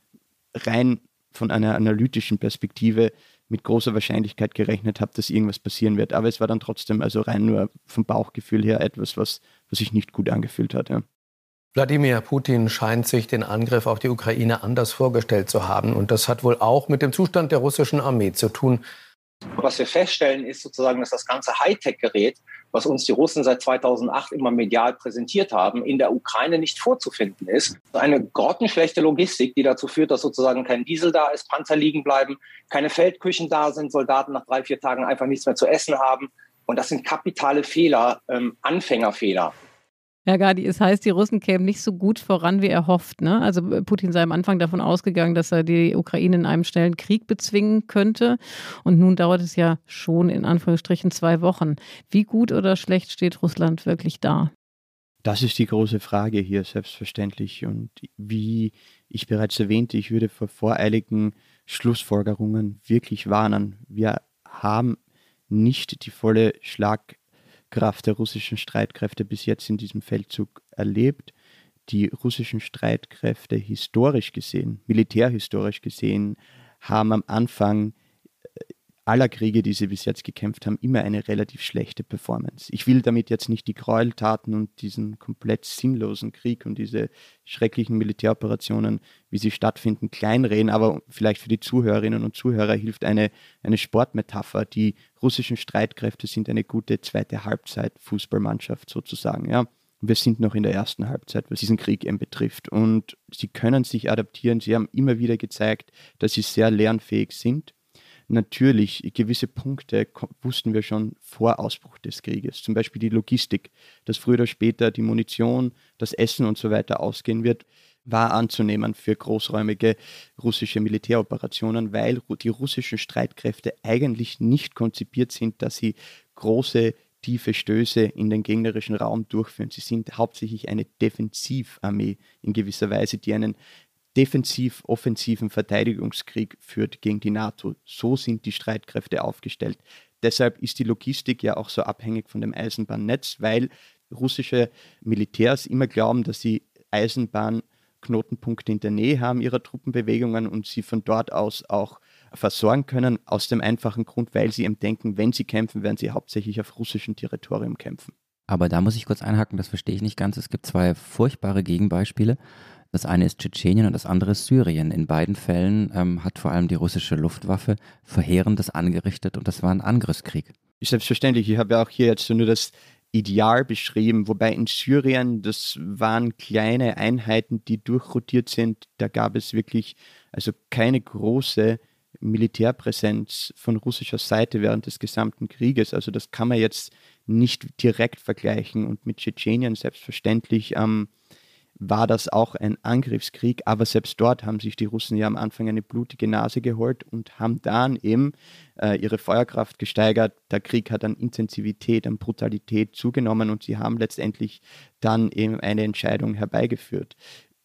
rein von einer analytischen Perspektive mit großer Wahrscheinlichkeit gerechnet habe, dass irgendwas passieren wird. Aber es war dann trotzdem, also rein nur vom Bauchgefühl her, etwas, was, was sich nicht gut angefühlt hat. Ja. Wladimir Putin scheint sich den Angriff auf die Ukraine anders vorgestellt zu haben. Und das hat wohl auch mit dem Zustand der russischen Armee zu tun. Was wir feststellen, ist sozusagen, dass das ganze Hightech-Gerät, was uns die Russen seit zweitausendacht immer medial präsentiert haben, in der Ukraine nicht vorzufinden ist. Eine grottenschlechte Logistik, die dazu führt, dass sozusagen kein Diesel da ist, Panzer liegen bleiben, keine Feldküchen da sind, Soldaten nach drei, vier Tagen einfach nichts mehr zu essen haben. Und das sind kapitale Fehler, ähm, Anfängerfehler. Ja, Gadi, es heißt, die Russen kämen nicht so gut voran, wie er hofft. Ne? Also Putin sei am Anfang davon ausgegangen, dass er die Ukraine in einem schnellen Krieg bezwingen könnte. Und nun dauert es ja schon in Anführungsstrichen zwei Wochen. Wie gut oder schlecht steht Russland wirklich da? Das ist die große Frage hier, selbstverständlich. Und wie ich bereits erwähnte, ich würde vor voreiligen Schlussfolgerungen wirklich warnen. Wir haben nicht die volle Schlagkraft der russischen Streitkräfte bis jetzt in diesem Feldzug erlebt. Die russischen Streitkräfte historisch gesehen, militärhistorisch gesehen, haben am Anfang aller Kriege, die sie bis jetzt gekämpft haben, immer eine relativ schlechte Performance. Ich will damit jetzt nicht die Gräueltaten und diesen komplett sinnlosen Krieg und diese schrecklichen Militäroperationen, wie sie stattfinden, kleinreden, aber vielleicht für die Zuhörerinnen und Zuhörer hilft eine, eine Sportmetapher. Die russischen Streitkräfte sind eine gute zweite Halbzeit-Fußballmannschaft sozusagen, ja. Wir sind noch in der ersten Halbzeit, was diesen Krieg eben betrifft. Und sie können sich adaptieren. Sie haben immer wieder gezeigt, dass sie sehr lernfähig sind. Natürlich, gewisse Punkte wussten wir schon vor Ausbruch des Krieges. Zum Beispiel die Logistik, dass früher oder später die Munition, das Essen und so weiter ausgehen wird, war anzunehmen für großräumige russische Militäroperationen, weil die russischen Streitkräfte eigentlich nicht konzipiert sind, dass sie große, tiefe Stöße in den gegnerischen Raum durchführen. Sie sind hauptsächlich eine Defensivarmee in gewisser Weise, die einen defensiv-offensiven Verteidigungskrieg führt gegen die NATO. So sind die Streitkräfte aufgestellt. Deshalb ist die Logistik ja auch so abhängig von dem Eisenbahnnetz, weil russische Militärs immer glauben, dass sie Eisenbahnknotenpunkte in der Nähe haben ihrer Truppenbewegungen und sie von dort aus auch versorgen können, aus dem einfachen Grund, weil sie eben denken, wenn sie kämpfen, werden sie hauptsächlich auf russischem Territorium kämpfen. Aber da muss ich kurz einhaken, das verstehe ich nicht ganz. Es gibt zwei furchtbare Gegenbeispiele. Das eine ist Tschetschenien und das andere ist Syrien. In beiden Fällen ähm, hat vor allem die russische Luftwaffe Verheerendes angerichtet und das war ein Angriffskrieg. Selbstverständlich, ich habe ja auch hier jetzt nur das Ideal beschrieben, wobei in Syrien, das waren kleine Einheiten, die durchrotiert sind. Da gab es wirklich also keine große Militärpräsenz von russischer Seite während des gesamten Krieges. Also das kann man jetzt nicht direkt vergleichen. Und mit Tschetschenien selbstverständlich ähm, war das auch ein Angriffskrieg, aber selbst dort haben sich die Russen ja am Anfang eine blutige Nase geholt und haben dann eben äh, ihre Feuerkraft gesteigert. Der Krieg hat an Intensivität, an Brutalität zugenommen und sie haben letztendlich dann eben eine Entscheidung herbeigeführt.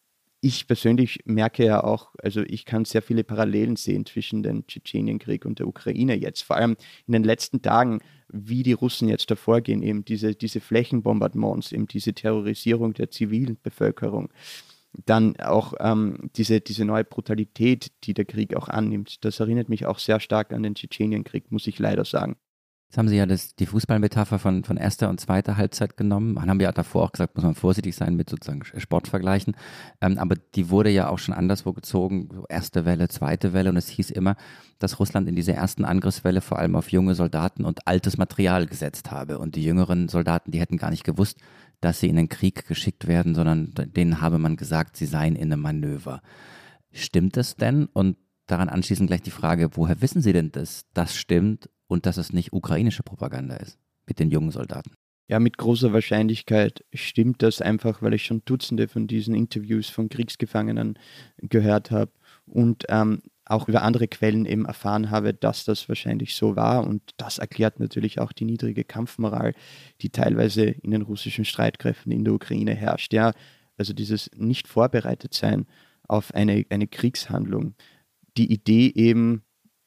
Ich persönlich merke ja auch, also ich kann sehr viele Parallelen sehen zwischen dem Tschetschenienkrieg und der Ukraine jetzt. Vor allem in den letzten Tagen, wie die Russen jetzt davor gehen, eben diese, diese Flächenbombardements, eben diese Terrorisierung der zivilen Bevölkerung. Dann auch ähm, diese, diese neue Brutalität, die der Krieg auch annimmt. Das erinnert mich auch sehr stark an den Tschetschenienkrieg, muss ich leider sagen. Jetzt haben Sie ja das, die Fußballmetapher von, von erster und zweiter Halbzeit genommen. Man haben ja davor auch gesagt, muss man vorsichtig sein mit sozusagen Sportvergleichen. Ähm, aber die wurde ja auch schon anderswo gezogen, so erste Welle, zweite Welle. Und es hieß immer, dass Russland in dieser ersten Angriffswelle vor allem auf junge Soldaten und altes Material gesetzt habe. Und die jüngeren Soldaten, die hätten gar nicht gewusst, dass sie in den Krieg geschickt werden, sondern denen habe man gesagt, sie seien in einem Manöver. Stimmt es denn? Und daran anschließend gleich die Frage, woher wissen Sie denn, dass das stimmt? Und dass es nicht ukrainische Propaganda ist mit den jungen Soldaten. Ja, mit großer Wahrscheinlichkeit stimmt das einfach, weil ich schon Dutzende von diesen Interviews von Kriegsgefangenen gehört habe und ähm, auch über andere Quellen eben erfahren habe, dass das wahrscheinlich so war. Und das erklärt natürlich auch die niedrige Kampfmoral, die teilweise in den russischen Streitkräften in der Ukraine herrscht. Ja, also dieses nicht vorbereitet sein auf eine, eine Kriegshandlung. Die Idee eben,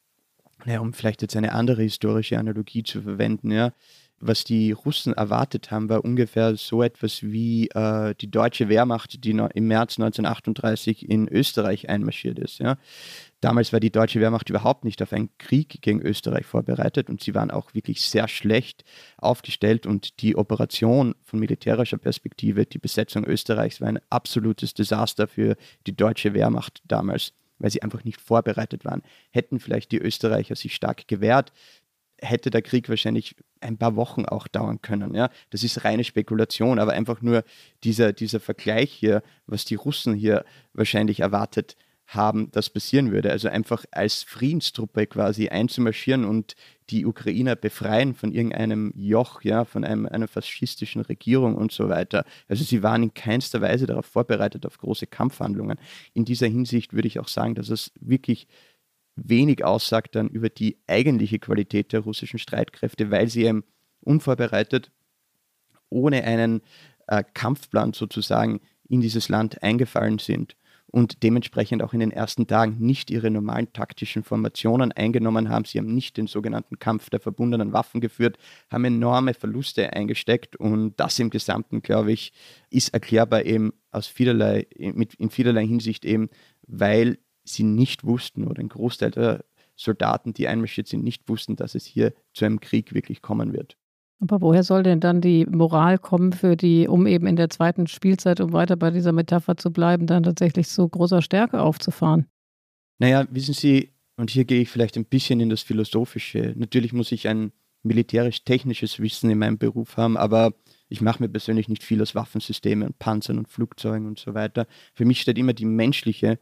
ja, um vielleicht jetzt eine andere historische Analogie zu verwenden, ja, was die Russen erwartet haben, war ungefähr so etwas wie äh, die deutsche Wehrmacht, die no- im März neunzehnhundertachtunddreißig in Österreich einmarschiert ist. Ja. Damals war die deutsche Wehrmacht überhaupt nicht auf einen Krieg gegen Österreich vorbereitet und sie waren auch wirklich sehr schlecht aufgestellt und die Operation von militärischer Perspektive, die Besetzung Österreichs, war ein absolutes Desaster für die deutsche Wehrmacht damals, weil sie einfach nicht vorbereitet waren. Hätten vielleicht die Österreicher sich stark gewehrt, hätte der Krieg wahrscheinlich ein paar Wochen auch dauern können. Ja? Das ist reine Spekulation, aber einfach nur dieser, dieser Vergleich hier, was die Russen hier wahrscheinlich erwartet haben, das passieren würde. Also einfach als Friedenstruppe quasi einzumarschieren und die Ukrainer befreien von irgendeinem Joch, ja, von einem, einer faschistischen Regierung und so weiter. Also sie waren in keinster Weise darauf vorbereitet, auf große Kampfhandlungen. In dieser Hinsicht würde ich auch sagen, dass es wirklich wenig aussagt dann über die eigentliche Qualität der russischen Streitkräfte, weil sie eben unvorbereitet, ohne einen äh, Kampfplan sozusagen in dieses Land eingefallen sind. und dementsprechend auch in den ersten Tagen nicht ihre normalen taktischen Formationen eingenommen haben. Sie haben nicht den sogenannten Kampf der verbundenen Waffen geführt, haben enorme Verluste eingesteckt und das im Gesamten, glaube ich, ist erklärbar eben aus vielerlei, mit, in vielerlei Hinsicht eben, weil sie nicht wussten oder ein Großteil der Soldaten, die einmarschiert sind, nicht wussten, dass es hier zu einem Krieg wirklich kommen wird. Aber woher soll denn dann die Moral kommen für die, um eben in der zweiten Spielzeit, um weiter bei dieser Metapher zu bleiben, dann tatsächlich so großer Stärke aufzufahren? Naja, wissen Sie, und hier gehe ich vielleicht ein bisschen in das Philosophische. Natürlich muss ich ein militärisch-technisches Wissen in meinem Beruf haben, aber ich mache mir persönlich nicht viel aus Waffensystemen und Panzern und Flugzeugen und so weiter. Für mich steht immer die menschliche,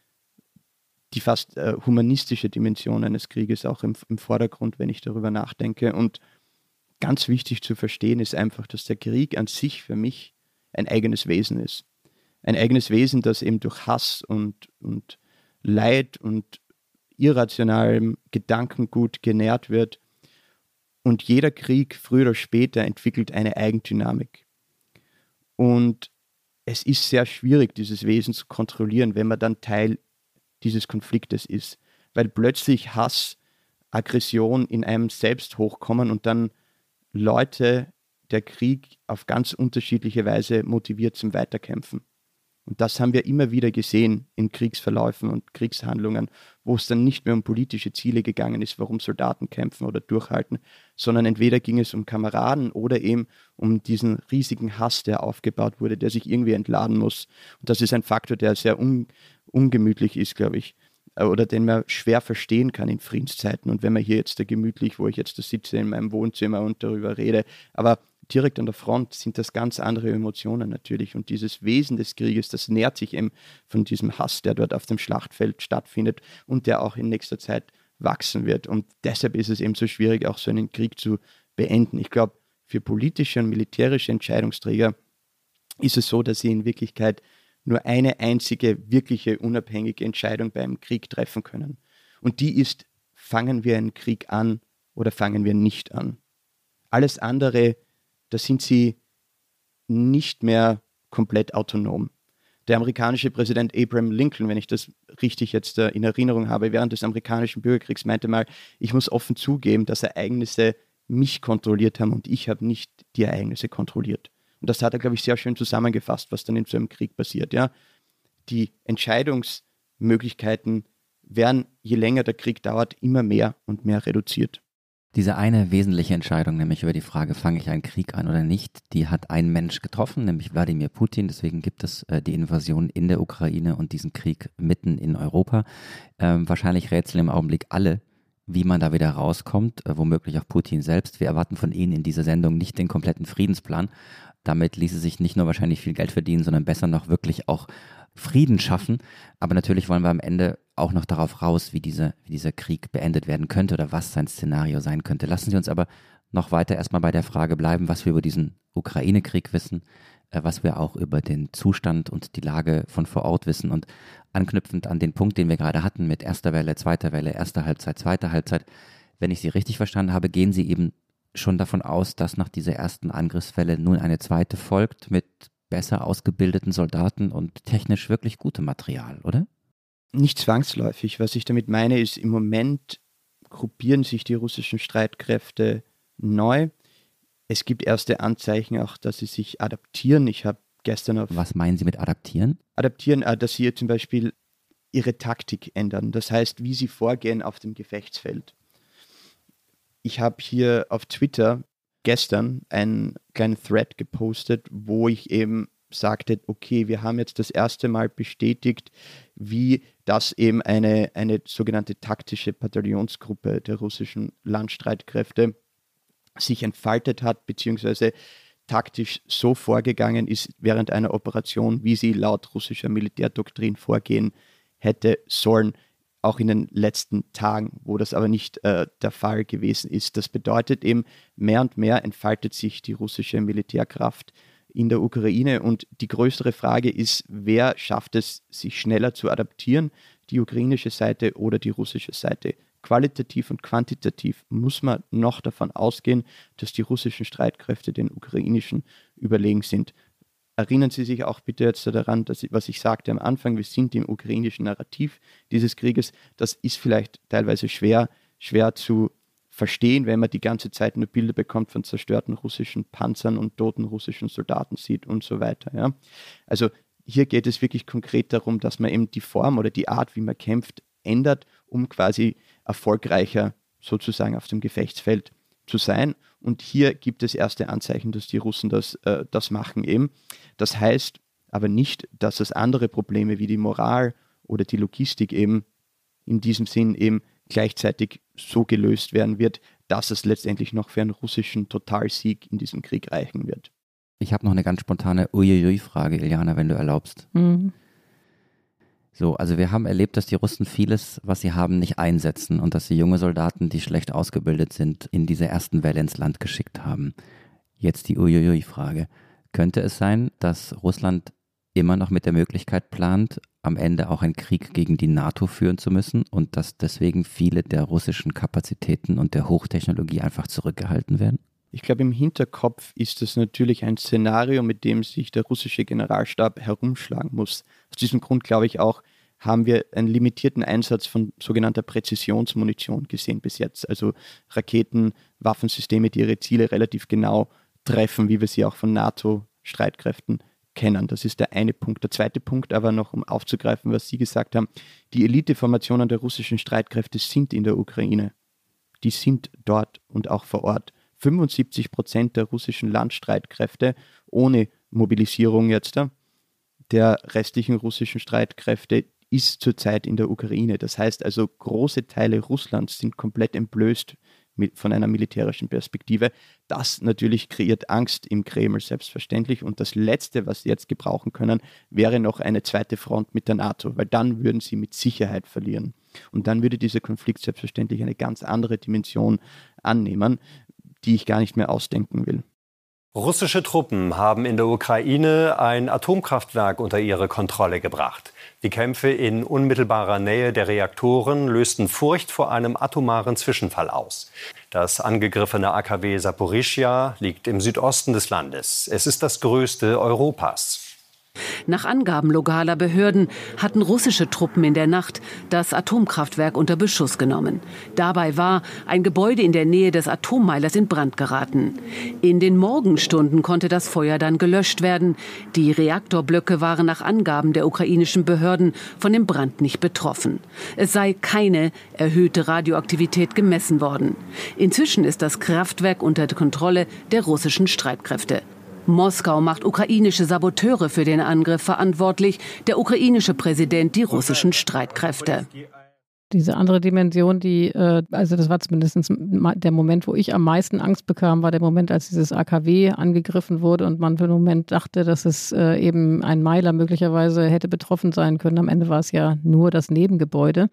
die fast äh, humanistische Dimension eines Krieges auch im, im Vordergrund, wenn ich darüber nachdenke. Und ganz wichtig zu verstehen ist einfach, dass der Krieg an sich für mich ein eigenes Wesen ist. Ein eigenes Wesen, das eben durch Hass und, und Leid und irrationalem Gedankengut genährt wird. Und jeder Krieg, früher oder später, entwickelt eine Eigendynamik. Und es ist sehr schwierig, dieses Wesen zu kontrollieren, wenn man dann Teil dieses Konfliktes ist. Weil plötzlich Hass, Aggression in einem selbst hochkommen und dann Leute der Krieg auf ganz unterschiedliche Weise motiviert zum Weiterkämpfen. Und das haben wir immer wieder gesehen in Kriegsverläufen und Kriegshandlungen, wo es dann nicht mehr um politische Ziele gegangen ist, warum Soldaten kämpfen oder durchhalten, sondern entweder ging es um Kameraden oder eben um diesen riesigen Hass, der aufgebaut wurde, der sich irgendwie entladen muss. Und das ist ein Faktor, der sehr un- ungemütlich ist, glaube ich, oder den man schwer verstehen kann in Friedenszeiten. Und wenn man hier jetzt da gemütlich, wo ich jetzt da sitze in meinem Wohnzimmer und darüber rede, aber direkt an der Front sind das ganz andere Emotionen natürlich. Und dieses Wesen des Krieges, das nährt sich eben von diesem Hass, der dort auf dem Schlachtfeld stattfindet und der auch in nächster Zeit wachsen wird. Und deshalb ist es eben so schwierig, auch so einen Krieg zu beenden. Ich glaube, für politische und militärische Entscheidungsträger ist es so, dass sie in Wirklichkeit nur eine einzige wirkliche unabhängige Entscheidung beim Krieg treffen können. Und die ist, fangen wir einen Krieg an oder fangen wir nicht an. Alles andere, da sind sie nicht mehr komplett autonom. Der amerikanische Präsident Abraham Lincoln, wenn ich das richtig jetzt in Erinnerung habe, während des amerikanischen Bürgerkriegs meinte mal, ich muss offen zugeben, dass Ereignisse mich kontrolliert haben und ich habe nicht die Ereignisse kontrolliert. Und das hat er, glaube ich, sehr schön zusammengefasst, was dann in so einem Krieg passiert. Ja? Die Entscheidungsmöglichkeiten werden, je länger der Krieg dauert, immer mehr und mehr reduziert. Diese eine wesentliche Entscheidung, nämlich über die Frage, fange ich einen Krieg an oder nicht, die hat ein Mensch getroffen, nämlich Wladimir Putin. Deswegen gibt es äh, die Invasion in der Ukraine und diesen Krieg mitten in Europa. Ähm, wahrscheinlich rätseln im Augenblick alle, wie man da wieder rauskommt, äh, womöglich auch Putin selbst. Wir erwarten von Ihnen in dieser Sendung nicht den kompletten Friedensplan. Damit ließe sich nicht nur wahrscheinlich viel Geld verdienen, sondern besser noch wirklich auch Frieden schaffen. Aber natürlich wollen wir am Ende auch noch darauf raus, wie, diese, wie dieser Krieg beendet werden könnte oder was sein Szenario sein könnte. Lassen Sie uns aber noch weiter erstmal bei der Frage bleiben, was wir über diesen Ukraine-Krieg wissen, äh, was wir auch über den Zustand und die Lage von vor Ort wissen. Und anknüpfend an den Punkt, den wir gerade hatten mit erster Welle, zweiter Welle, erster Halbzeit, zweiter Halbzeit, wenn ich Sie richtig verstanden habe, gehen Sie eben schon davon aus, dass nach dieser ersten Angriffswelle nun eine zweite folgt mit besser ausgebildeten Soldaten und technisch wirklich gutem Material, oder? Nicht zwangsläufig. Was ich damit meine, ist, im Moment gruppieren sich die russischen Streitkräfte neu. Es gibt erste Anzeichen auch, dass sie sich adaptieren. Ich habe gestern auf... Was meinen Sie mit adaptieren? Adaptieren, dass sie zum Beispiel ihre Taktik ändern. Das heißt, wie sie vorgehen auf dem Gefechtsfeld. Ich habe hier auf Twitter gestern einen kleinen Thread gepostet, wo ich eben sagte, okay, wir haben jetzt das erste Mal bestätigt, wie das eben eine, eine sogenannte taktische Bataillonsgruppe der russischen Landstreitkräfte sich entfaltet hat, beziehungsweise taktisch so vorgegangen ist während einer Operation, wie sie laut russischer Militärdoktrin vorgehen hätte sollen, auch in den letzten Tagen, wo das aber nicht äh, der Fall gewesen ist. Das bedeutet eben, mehr und mehr entfaltet sich die russische Militärkraft in der Ukraine und die größere Frage ist, wer schafft es, sich schneller zu adaptieren, die ukrainische Seite oder die russische Seite. Qualitativ und quantitativ muss man noch davon ausgehen, dass die russischen Streitkräfte den ukrainischen überlegen sind. erinnern Sie sich auch bitte jetzt daran, dass ich, was ich sagte am Anfang, wir sind im ukrainischen Narrativ dieses Krieges. Das ist vielleicht teilweise schwer, schwer zu verstehen, wenn man die ganze Zeit nur Bilder bekommt von zerstörten russischen Panzern und toten russischen Soldaten sieht und so weiter. Ja. Also hier geht es wirklich konkret darum, dass man eben die Form oder die Art, wie man kämpft, ändert, um quasi erfolgreicher sozusagen auf dem Gefechtsfeld zu sein. Und hier gibt es erste Anzeichen, dass die Russen das, äh, das machen eben. Das heißt aber nicht, dass es andere Probleme wie die Moral oder die Logistik eben in diesem Sinn eben gleichzeitig so gelöst werden wird, dass es letztendlich noch für einen russischen Totalsieg in diesem Krieg reichen wird. Ich habe noch eine ganz spontane Uiuiui-Frage, Iliana, wenn du erlaubst. Mhm. So, also wir haben erlebt, dass die Russen vieles, was sie haben, nicht einsetzen und dass sie junge Soldaten, die schlecht ausgebildet sind, in dieser ersten Welle ins Land geschickt haben. Jetzt die Uiuiui-Frage. Könnte es sein, dass Russland immer noch mit der Möglichkeit plant, am Ende auch einen Krieg gegen die NATO führen zu müssen und dass deswegen viele der russischen Kapazitäten und der Hochtechnologie einfach zurückgehalten werden? Ich glaube, im Hinterkopf ist das natürlich ein Szenario, mit dem sich der russische Generalstab herumschlagen muss. Aus diesem Grund, glaube ich auch, haben wir einen limitierten Einsatz von sogenannter Präzisionsmunition gesehen bis jetzt. Also Raketen, Waffensysteme, die ihre Ziele relativ genau treffen, wie wir sie auch von NATO-Streitkräften kennen. Das ist der eine Punkt. Der zweite Punkt aber noch, um aufzugreifen, was Sie gesagt haben, die Eliteformationen der russischen Streitkräfte sind in der Ukraine. Die sind dort und auch vor Ort. fünfundsiebzig Prozent der russischen Landstreitkräfte ohne Mobilisierung jetzt der restlichen russischen Streitkräfte ist zurzeit in der Ukraine. Das heißt also, große Teile Russlands sind komplett entblößt mit, von einer militärischen Perspektive. Das natürlich kreiert Angst im Kreml, selbstverständlich. Und das Letzte, was sie jetzt gebrauchen können, wäre noch eine zweite Front mit der NATO, weil dann würden sie mit Sicherheit verlieren. Und dann würde dieser Konflikt selbstverständlich eine ganz andere Dimension annehmen, die ich gar nicht mehr ausdenken will. Russische Truppen haben in der Ukraine ein Atomkraftwerk unter ihre Kontrolle gebracht. Die Kämpfe in unmittelbarer Nähe der Reaktoren lösten Furcht vor einem atomaren Zwischenfall aus. Das angegriffene A K W Saporischschja liegt im Südosten des Landes. Es ist das größte Europas. Nach Angaben lokaler Behörden hatten russische Truppen in der Nacht das Atomkraftwerk unter Beschuss genommen. Dabei war ein Gebäude in der Nähe des Atommeilers in Brand geraten. In den Morgenstunden konnte das Feuer dann gelöscht werden. Die Reaktorblöcke waren nach Angaben der ukrainischen Behörden von dem Brand nicht betroffen. Es sei keine erhöhte Radioaktivität gemessen worden. Inzwischen ist das Kraftwerk unter Kontrolle der russischen Streitkräfte. Moskau macht ukrainische Saboteure für den Angriff verantwortlich, der ukrainische Präsident die russischen Streitkräfte. Diese andere Dimension, die, also das war zumindest der Moment, wo ich am meisten Angst bekam, war der Moment, als dieses A K W angegriffen wurde und man für einen Moment dachte, dass es eben ein Meiler möglicherweise hätte betroffen sein können. Am Ende war es ja nur das Nebengebäude.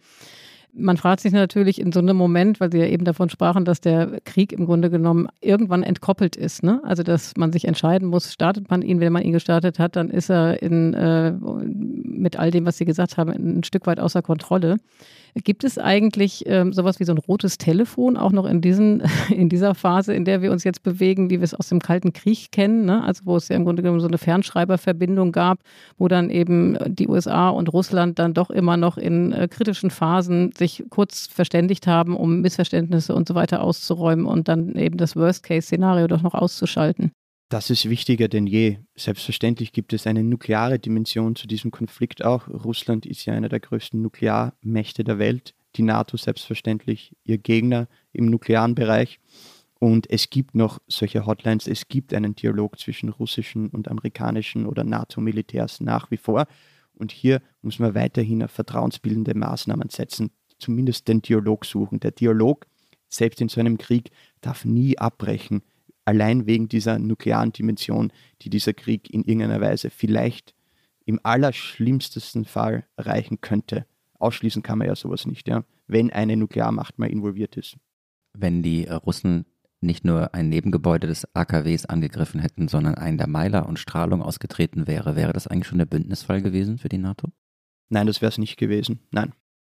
Man fragt sich natürlich in so einem Moment, weil Sie ja eben davon sprachen, dass der Krieg im Grunde genommen irgendwann entkoppelt ist. Ne? Also dass man sich entscheiden muss, startet man ihn, wenn man ihn gestartet hat, dann ist er in, äh, mit all dem, was Sie gesagt haben, ein Stück weit außer Kontrolle. Gibt es eigentlich ähm, sowas wie so ein rotes Telefon auch noch in, diesen, in dieser Phase, in der wir uns jetzt bewegen, wie wir es aus dem Kalten Krieg kennen, ne? Also wo es ja im Grunde genommen so eine Fernschreiberverbindung gab, wo dann eben die U S A und Russland dann doch immer noch in äh, kritischen Phasen sich kurz verständigt haben, um Missverständnisse und so weiter auszuräumen und dann eben das Worst-Case-Szenario doch noch auszuschalten? Das ist wichtiger denn je. Selbstverständlich gibt es eine nukleare Dimension zu diesem Konflikt auch. Russland ist ja einer der größten Nuklearmächte der Welt. Die NATO selbstverständlich ihr Gegner im nuklearen Bereich. Und es gibt noch solche Hotlines. Es gibt einen Dialog zwischen russischen und amerikanischen oder NATO-Militärs nach wie vor. Und hier muss man weiterhin auf vertrauensbildende Maßnahmen setzen, zumindest den Dialog suchen. Der Dialog, selbst in so einem Krieg, darf nie abbrechen. Allein wegen dieser nuklearen Dimension, die dieser Krieg in irgendeiner Weise vielleicht im allerschlimmsten Fall erreichen könnte. Ausschließen kann man ja sowas nicht, ja, wenn eine Nuklearmacht mal involviert ist. Wenn die äh, Russen nicht nur ein Nebengebäude des A K Ws angegriffen hätten, sondern einen der Meiler und Strahlung ausgetreten wäre, wäre das eigentlich schon der Bündnisfall gewesen für die NATO? Nein, das wäre es nicht gewesen, nein.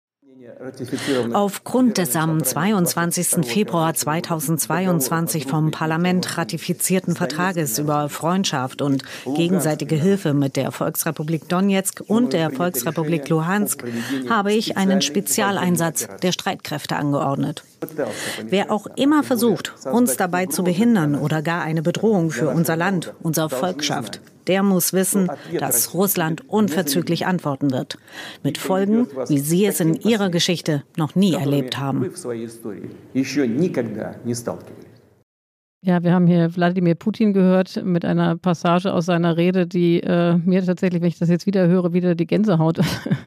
Aufgrund des am zweiundzwanzigsten Februar zweitausendzweiundzwanzig vom Parlament ratifizierten Vertrages über Freundschaft und gegenseitige Hilfe mit der Volksrepublik Donezk und der Volksrepublik Luhansk habe ich einen Spezialeinsatz der Streitkräfte angeordnet. Wer auch immer versucht, uns dabei zu behindern oder gar eine Bedrohung für unser Land, unser Volk schafft, der muss wissen, dass Russland unverzüglich antworten wird. Mit Folgen, wie Sie es in Ihrer Geschichte noch nie erlebt haben. Ja, wir haben hier Wladimir Putin gehört mit einer Passage aus seiner Rede, die äh, mir tatsächlich, wenn ich das jetzt wieder höre, wieder die Gänsehaut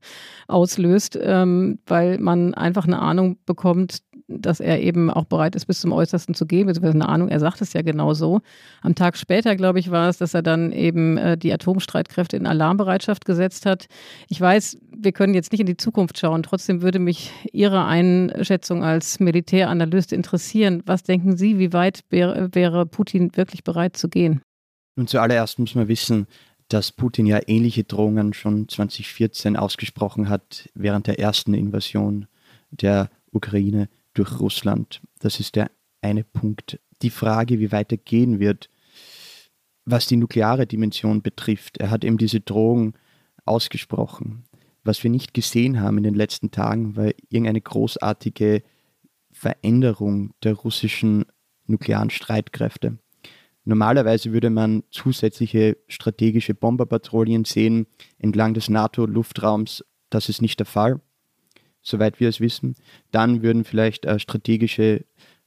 auslöst, ähm, weil man einfach eine Ahnung bekommt, dass er eben auch bereit ist, bis zum Äußersten zu gehen, beziehungsweise eine Ahnung, er sagt es ja genau so. Am Tag später, glaube ich, war es, dass er dann eben äh, die Atomstreitkräfte in Alarmbereitschaft gesetzt hat. Ich weiß, wir können jetzt nicht in die Zukunft schauen, trotzdem würde mich Ihre Einschätzung als Militäranalyst interessieren. Was denken Sie, wie weit wäre, wäre Putin wirklich bereit zu gehen? Nun, zuallererst muss man wissen, dass Putin ja ähnliche Drohungen schon zwanzig vierzehn ausgesprochen hat, während der ersten Invasion der Ukraine durch Russland. Das ist der eine Punkt. Die Frage, wie weit er gehen wird, was die nukleare Dimension betrifft. Er hat eben diese Drohung ausgesprochen. Was wir nicht gesehen haben in den letzten Tagen, war irgendeine großartige Veränderung der russischen nuklearen Streitkräfte. Normalerweise würde man zusätzliche strategische Bomberpatrouillen sehen entlang des NATO-Luftraums. Das ist nicht der Fall, soweit wir es wissen. Dann würden vielleicht äh, strategische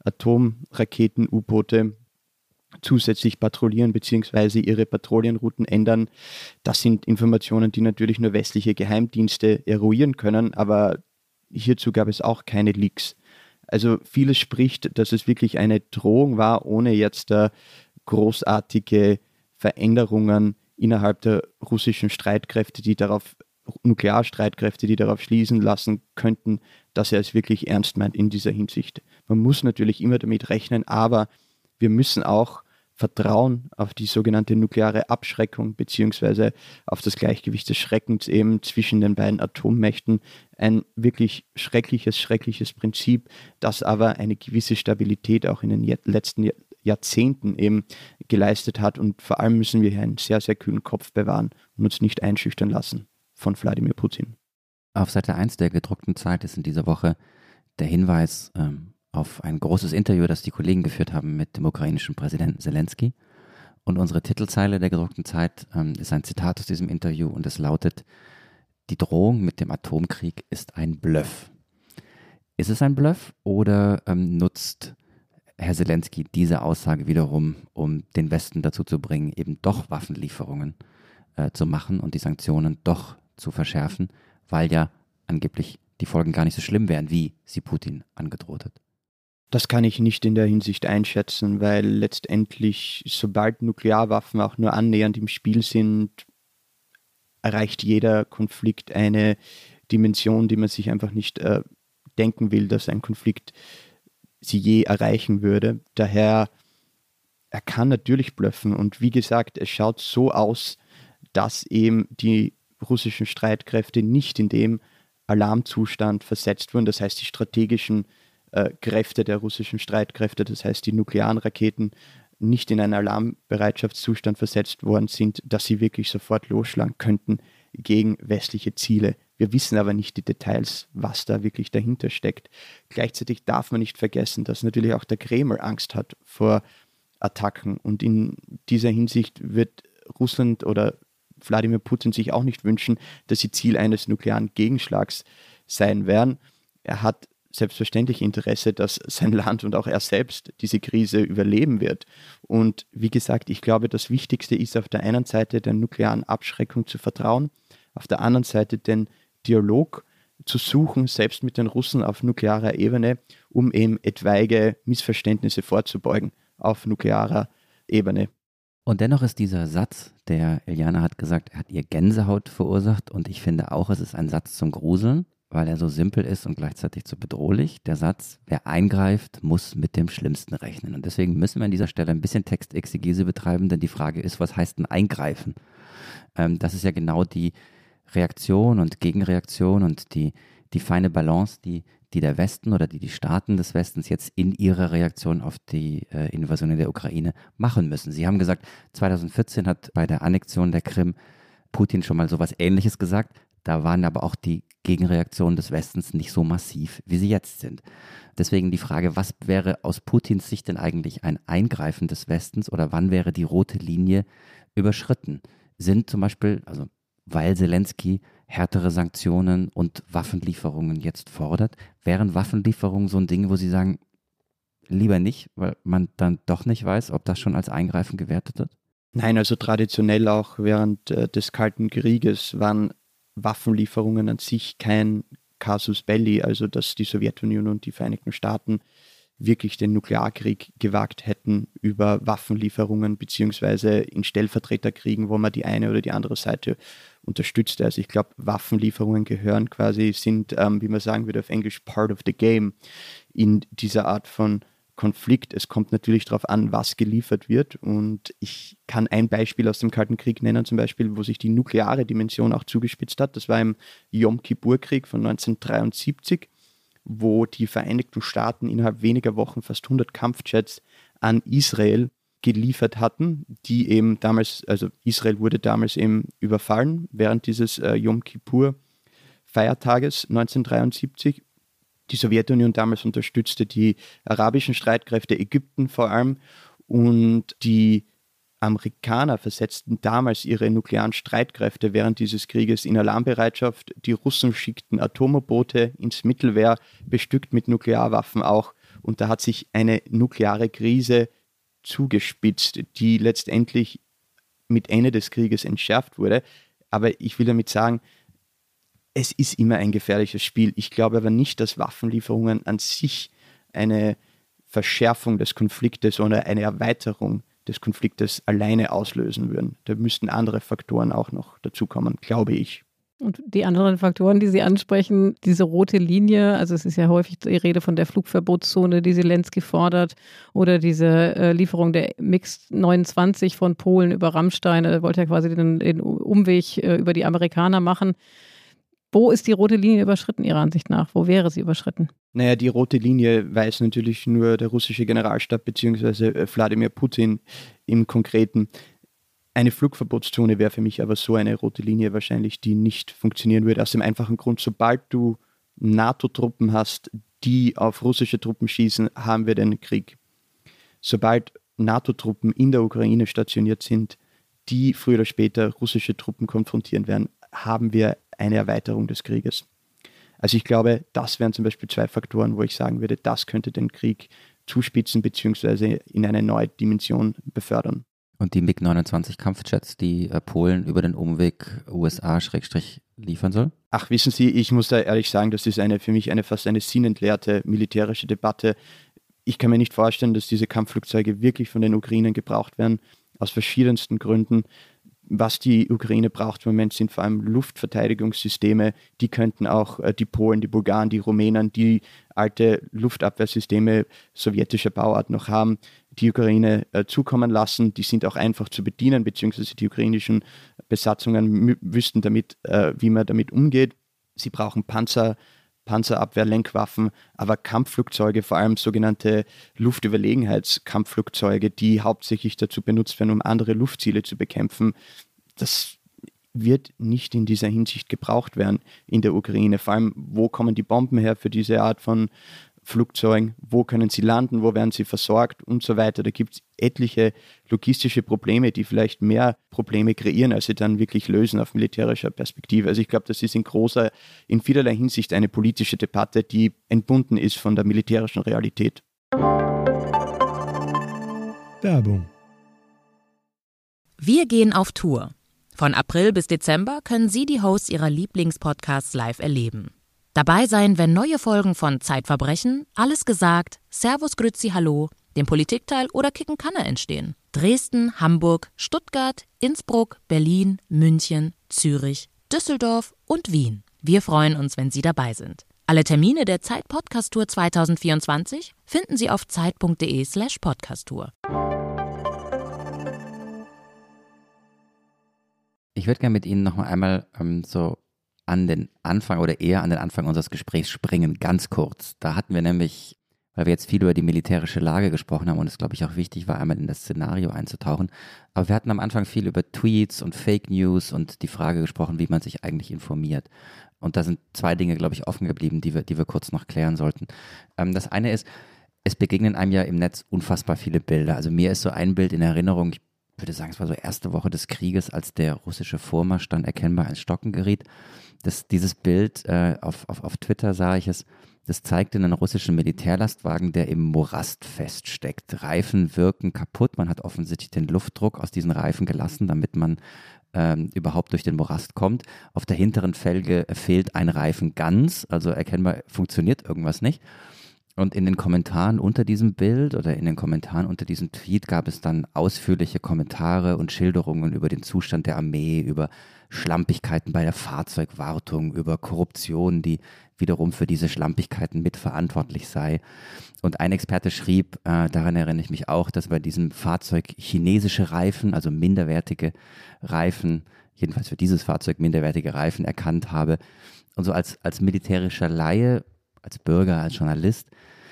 Atomraketen-U-Boote zusätzlich patrouillieren bzw. ihre Patrouillenrouten ändern. Das sind Informationen, die natürlich nur westliche Geheimdienste eruieren können, aber hierzu gab es auch keine Leaks. Also vieles spricht, dass es wirklich eine Drohung war, ohne jetzt äh, großartige Veränderungen innerhalb der russischen Streitkräfte, die darauf Nuklearstreitkräfte, die darauf schließen lassen könnten, dass er es wirklich ernst meint in dieser Hinsicht. Man muss natürlich immer damit rechnen, aber wir müssen auch vertrauen auf die sogenannte nukleare Abschreckung beziehungsweise auf das Gleichgewicht des Schreckens eben zwischen den beiden Atommächten. Ein wirklich schreckliches, schreckliches Prinzip, das aber eine gewisse Stabilität auch in den letzten Jahrzehnten eben geleistet hat, und vor allem müssen wir hier einen sehr, sehr kühlen Kopf bewahren und uns nicht einschüchtern lassen von Wladimir Putin. Auf Seite eins der gedruckten Zeit ist in dieser Woche der Hinweis ähm, auf ein großes Interview, das die Kollegen geführt haben mit dem ukrainischen Präsidenten Zelensky. Und unsere Titelzeile der gedruckten Zeit ähm, ist ein Zitat aus diesem Interview und es lautet: Die Drohung mit dem Atomkrieg ist ein Bluff. Ist es ein Bluff oder ähm, nutzt Herr Zelensky diese Aussage wiederum, um den Westen dazu zu bringen, eben doch Waffenlieferungen äh, zu machen und die Sanktionen doch zu verschärfen, weil ja angeblich die Folgen gar nicht so schlimm wären, wie sie Putin angedroht hat? Das kann ich nicht in der Hinsicht einschätzen, weil letztendlich, sobald Nuklearwaffen auch nur annähernd im Spiel sind, erreicht jeder Konflikt eine Dimension, die man sich einfach nicht äh, denken will, dass ein Konflikt sie je erreichen würde. Daher, er kann natürlich bluffen und wie gesagt, es schaut so aus, dass eben die russischen Streitkräfte nicht in dem Alarmzustand versetzt wurden. Das heißt, die strategischen äh, Kräfte der russischen Streitkräfte, das heißt die nuklearen Raketen, nicht in einen Alarmbereitschaftszustand versetzt worden sind, dass sie wirklich sofort losschlagen könnten gegen westliche Ziele. Wir wissen aber nicht die Details, was da wirklich dahinter steckt. Gleichzeitig darf man nicht vergessen, dass natürlich auch der Kreml Angst hat vor Attacken. Und in dieser Hinsicht wird Russland oder Wladimir Putin sich auch nicht wünschen, dass sie Ziel eines nuklearen Gegenschlags sein werden. Er hat selbstverständlich Interesse, dass sein Land und auch er selbst diese Krise überleben wird. Und wie gesagt, ich glaube, das Wichtigste ist auf der einen Seite der nuklearen Abschreckung zu vertrauen, auf der anderen Seite den Dialog zu suchen, selbst mit den Russen auf nuklearer Ebene, um eben etwaige Missverständnisse vorzubeugen auf nuklearer Ebene. Und dennoch ist dieser Satz, der Iliana hat gesagt, er hat ihr Gänsehaut verursacht, und ich finde auch, es ist ein Satz zum Gruseln, weil er so simpel ist und gleichzeitig so bedrohlich. Der Satz, wer eingreift, muss mit dem Schlimmsten rechnen. Und deswegen müssen wir an dieser Stelle ein bisschen Textexegese betreiben, denn die Frage ist, was heißt denn eingreifen? Ähm, das ist ja genau die Reaktion und Gegenreaktion und die, die feine Balance, die, die der Westen oder die die Staaten des Westens jetzt in ihrer Reaktion auf die äh, Invasion in der Ukraine machen müssen. Sie haben gesagt, zweitausendvierzehn hat bei der Annexion der Krim Putin schon mal sowas Ähnliches gesagt. Da waren aber auch die Gegenreaktionen des Westens nicht so massiv, wie sie jetzt sind. Deswegen die Frage, was wäre aus Putins Sicht denn eigentlich ein Eingreifen des Westens oder wann wäre die rote Linie überschritten? Sind zum Beispiel, also weil Zelensky härtere Sanktionen und Waffenlieferungen jetzt fordert, wären Waffenlieferungen so ein Ding, wo Sie sagen, lieber nicht, weil man dann doch nicht weiß, ob das schon als Eingreifen gewertet wird? Nein, also traditionell auch während äh, des Kalten Krieges waren Waffenlieferungen an sich kein Casus Belli, also dass die Sowjetunion und die Vereinigten Staaten wirklich den Nuklearkrieg gewagt hätten über Waffenlieferungen beziehungsweise in Stellvertreterkriegen, wo man die eine oder die andere Seite unterstützte. Also ich glaube, Waffenlieferungen gehören quasi, sind, ähm, wie man sagen würde auf Englisch, part of the game in dieser Art von Konflikt. Es kommt natürlich darauf an, was geliefert wird, und ich kann ein Beispiel aus dem Kalten Krieg nennen, zum Beispiel, wo sich die nukleare Dimension auch zugespitzt hat. Das war im Jom-Kippur-Krieg von neunzehnhundertdreiundsiebzig, wo die Vereinigten Staaten innerhalb weniger Wochen fast hundert Kampfjets an Israel geliefert hatten, die eben damals, also Israel wurde damals eben überfallen während dieses äh, Jom-Kippur-Feiertages neunzehnhundertdreiundsiebzig. Die Sowjetunion damals unterstützte die arabischen Streitkräfte, Ägypten vor allem, und die Amerikaner versetzten damals ihre nuklearen Streitkräfte während dieses Krieges in Alarmbereitschaft. Die Russen schickten Atom-U-Boote ins Mittelmeer, bestückt mit Nuklearwaffen auch. Und da hat sich eine nukleare Krise zugespitzt, die letztendlich mit Ende des Krieges entschärft wurde. Aber ich will damit sagen, es ist immer ein gefährliches Spiel. Ich glaube aber nicht, dass Waffenlieferungen an sich eine Verschärfung des Konfliktes oder eine Erweiterung des Konfliktes alleine auslösen würden. Da müssten andere Faktoren auch noch dazukommen, glaube ich. Und die anderen Faktoren, die Sie ansprechen, diese rote Linie, also es ist ja häufig die Rede von der Flugverbotszone, die Zelensky fordert, oder diese äh, Lieferung der MiG neunundzwanzig von Polen über Rammstein, er wollte ja quasi den, den Umweg äh, über die Amerikaner machen. Wo ist die rote Linie überschritten, Ihrer Ansicht nach? Wo wäre sie überschritten? Naja, die rote Linie weiß natürlich nur der russische Generalstab bzw. Wladimir Putin im Konkreten. Eine Flugverbotszone wäre für mich aber so eine rote Linie wahrscheinlich, die nicht funktionieren würde. Aus dem einfachen Grund, sobald du NATO-Truppen hast, die auf russische Truppen schießen, haben wir den Krieg. Sobald NATO-Truppen in der Ukraine stationiert sind, die früher oder später russische Truppen konfrontieren werden, haben wir eine Erweiterung des Krieges. Also ich glaube, das wären zum Beispiel zwei Faktoren, wo ich sagen würde, das könnte den Krieg zuspitzen bzw. in eine neue Dimension befördern. Und die MiG neunundzwanzig Kampfjets, die äh, Polen über den Umweg U S A schrägstrich liefern soll? Ach, wissen Sie, ich muss da ehrlich sagen, das ist eine für mich eine fast eine sinnentleerte militärische Debatte. Ich kann mir nicht vorstellen, dass diese Kampfflugzeuge wirklich von den Ukrainern gebraucht werden, aus verschiedensten Gründen. Was die Ukraine braucht im Moment sind vor allem Luftverteidigungssysteme. Die könnten auch äh, die Polen, die Bulgaren, die Rumänen, die alte Luftabwehrsysteme sowjetischer Bauart noch haben, die Ukraine äh, zukommen lassen. Die sind auch einfach zu bedienen, beziehungsweise die ukrainischen Besatzungen wüssten damit, äh, wie man damit umgeht. Sie brauchen Panzer, Panzerabwehr-Lenkwaffen, aber Kampfflugzeuge, vor allem sogenannte Luftüberlegenheitskampfflugzeuge, die hauptsächlich dazu benutzt werden, um andere Luftziele zu bekämpfen, das wird nicht in dieser Hinsicht gebraucht werden in der Ukraine. Vor allem, wo kommen die Bomben her für diese Art von Flugzeugen, wo können sie landen, wo werden sie versorgt und so weiter. Da gibt es etliche logistische Probleme, die vielleicht mehr Probleme kreieren, als sie dann wirklich lösen auf militärischer Perspektive. Also ich glaube, das ist in großer, in vielerlei Hinsicht eine politische Debatte, die entbunden ist von der militärischen Realität. Werbung. Wir gehen auf Tour. Von April bis Dezember können Sie die Hosts Ihrer Lieblingspodcasts live erleben. Dabei sein, wenn neue Folgen von Zeitverbrechen, Alles gesagt, Servus Grüezi Hallo, dem Politikteil oder Kicken Kanne entstehen. Dresden, Hamburg, Stuttgart, Innsbruck, Berlin, München, Zürich, Düsseldorf und Wien. Wir freuen uns, wenn Sie dabei sind. Alle Termine der Zeit Podcast Tour zwanzig vierundzwanzig finden Sie auf zeit.de slash podcasttour. Ich würde gerne mit Ihnen noch mal einmal ähm, so an den Anfang oder eher an den Anfang unseres Gesprächs springen, ganz kurz. Da hatten wir nämlich, weil wir jetzt viel über die militärische Lage gesprochen haben und es, glaube ich, auch wichtig war, einmal in das Szenario einzutauchen. Aber wir hatten am Anfang viel über Tweets und Fake News und die Frage gesprochen, wie man sich eigentlich informiert. Und da sind zwei Dinge, glaube ich, offen geblieben, die wir, die wir kurz noch klären sollten. Ähm, das eine ist, es begegnen einem ja im Netz unfassbar viele Bilder. Also mir ist so ein Bild in Erinnerung, ich würde sagen, es war so erste Woche des Krieges, als der russische Vormarsch dann erkennbar ins Stocken geriet. Das, dieses Bild, äh, auf, auf, auf Twitter sah ich es, das zeigte einen russischen Militärlastwagen, der im Morast feststeckt. Reifen wirken kaputt, man hat offensichtlich den Luftdruck aus diesen Reifen gelassen, damit man ähm, überhaupt durch den Morast kommt. Auf der hinteren Felge fehlt ein Reifen ganz, also erkennbar funktioniert irgendwas nicht. Und in den Kommentaren unter diesem Bild oder in den Kommentaren unter diesem Tweet gab es dann ausführliche Kommentare und Schilderungen über den Zustand der Armee, über Schlampigkeiten bei der Fahrzeugwartung, über Korruption, die wiederum für diese Schlampigkeiten mitverantwortlich sei. Und ein Experte schrieb, äh, daran erinnere ich mich auch, dass bei diesem Fahrzeug chinesische Reifen, also minderwertige Reifen, jedenfalls für dieses Fahrzeug minderwertige Reifen erkannt habe. Und so als, als militärischer Laie, als Bürger, als Journalist,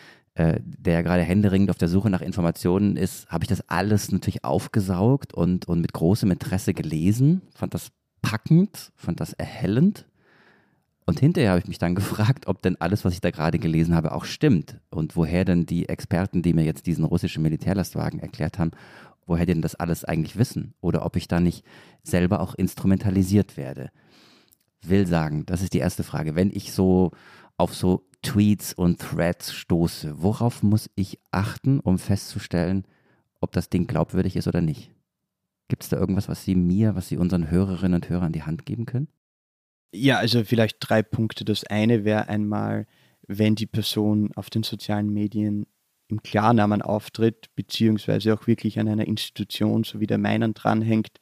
äh, der ja gerade händeringend auf der Suche nach Informationen ist, habe ich das alles natürlich aufgesaugt und, und mit großem Interesse gelesen, fand das packend, fand das erhellend. Und hinterher habe ich mich dann gefragt, ob denn alles, was ich da gerade gelesen habe, auch stimmt und woher denn die Experten, die mir jetzt diesen russischen Militärlastwagen erklärt haben, woher denn das alles eigentlich wissen oder ob ich da nicht selber auch instrumentalisiert werde. Will sagen, das ist die erste Frage. Wenn ich so auf so Tweets und Threads stoße, worauf muss ich achten, um festzustellen, ob das Ding glaubwürdig ist oder nicht? Gibt es da irgendwas, was Sie mir, was Sie unseren Hörerinnen und Hörern an die Hand geben können? Ja, also vielleicht drei Punkte. Das eine wäre einmal, wenn die Person auf den sozialen Medien im Klarnamen auftritt, beziehungsweise auch wirklich an einer Institution, so wie der meinen, dranhängt,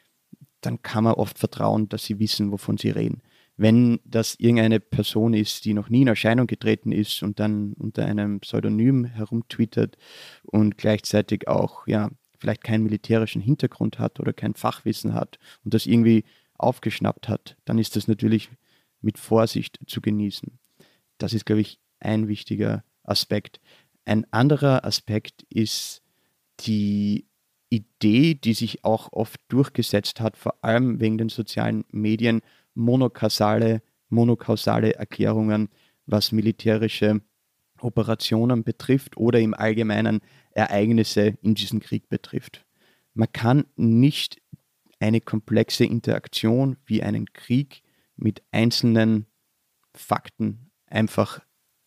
dann kann man oft vertrauen, dass sie wissen, wovon sie reden. Wenn das irgendeine Person ist, die noch nie in Erscheinung getreten ist und dann unter einem Pseudonym herumtwittert und gleichzeitig auch ja vielleicht keinen militärischen Hintergrund hat oder kein Fachwissen hat und das irgendwie aufgeschnappt hat, dann ist das natürlich mit Vorsicht zu genießen. Das ist, glaube ich, ein wichtiger Aspekt. Ein anderer Aspekt ist die Idee, die sich auch oft durchgesetzt hat, vor allem wegen den sozialen Medien, monokausale, monokausale Erklärungen, was militärische Operationen betrifft oder im Allgemeinen Ereignisse in diesem Krieg betrifft. Man kann nicht eine komplexe Interaktion wie einen Krieg mit einzelnen Fakten einfach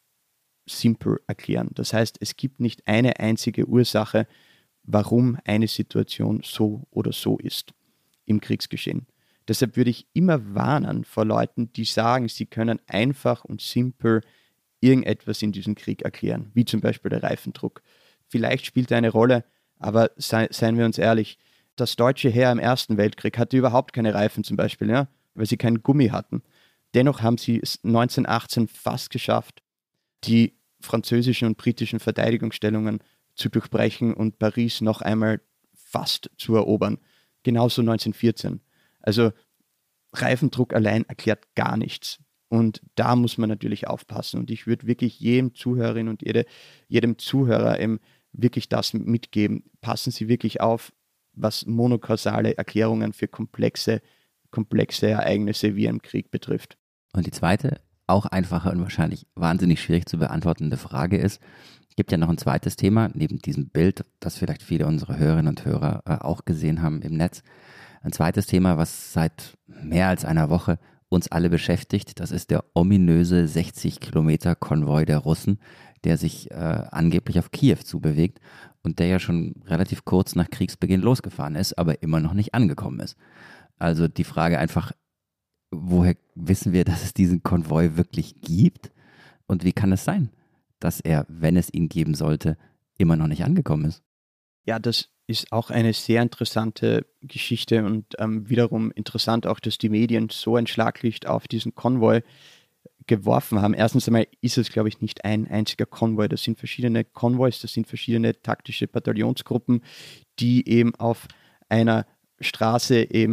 simpel erklären. Das heißt, es gibt nicht eine einzige Ursache, warum eine Situation so oder so ist im Kriegsgeschehen. Deshalb würde ich immer warnen vor Leuten, die sagen, sie können einfach und simpel irgendetwas in diesem Krieg erklären, wie zum Beispiel der Reifendruck. Vielleicht spielt er eine Rolle, aber sei, seien wir uns ehrlich, das deutsche Heer im Ersten Weltkrieg hatte überhaupt keine Reifen zum Beispiel, ja, weil sie keinen Gummi hatten. Dennoch haben sie es neunzehnhundertachtzehn fast geschafft, die französischen und britischen Verteidigungsstellungen zu durchbrechen und Paris noch einmal fast zu erobern. Genauso neunzehnhundertvierzehn. Also Reifendruck allein erklärt gar nichts. Und da muss man natürlich aufpassen. Und ich würde wirklich jedem Zuhörerin und jede, jedem Zuhörer eben wirklich das mitgeben. Passen Sie wirklich auf, was monokausale Erklärungen für komplexe, komplexe Ereignisse wie im Krieg betrifft. Und die zweite, auch einfache und wahrscheinlich wahnsinnig schwierig zu beantwortende Frage ist, es gibt ja noch ein zweites Thema, neben diesem Bild, das vielleicht viele unserer Hörerinnen und Hörer äh, auch gesehen haben im Netz. Ein zweites Thema, was seit mehr als einer Woche uns alle beschäftigt, das ist der ominöse sechzig Kilometer Konvoi der Russen, der sich äh, angeblich auf Kiew zubewegt und der ja schon relativ kurz nach Kriegsbeginn losgefahren ist, aber immer noch nicht angekommen ist. Also die Frage einfach, woher wissen wir, dass es diesen Konvoi wirklich gibt und wie kann es sein, dass er, wenn es ihn geben sollte, immer noch nicht angekommen ist? Ja, das ist auch eine sehr interessante Geschichte und ähm, wiederum interessant auch, dass die Medien so ein Schlaglicht auf diesen Konvoi geworfen haben. Erstens einmal ist es, glaube ich, nicht ein einziger Konvoi. Das sind verschiedene Konvois, das sind verschiedene taktische Bataillonsgruppen, die eben auf einer Straße eben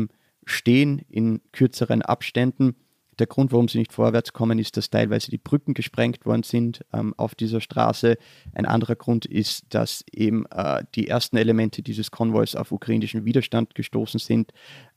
stehen in kürzeren Abständen. Der Grund, warum sie nicht vorwärts kommen, ist, dass teilweise die Brücken gesprengt worden sind ähm, auf dieser Straße. Ein anderer Grund ist, dass eben äh, die ersten Elemente dieses Konvois auf ukrainischen Widerstand gestoßen sind.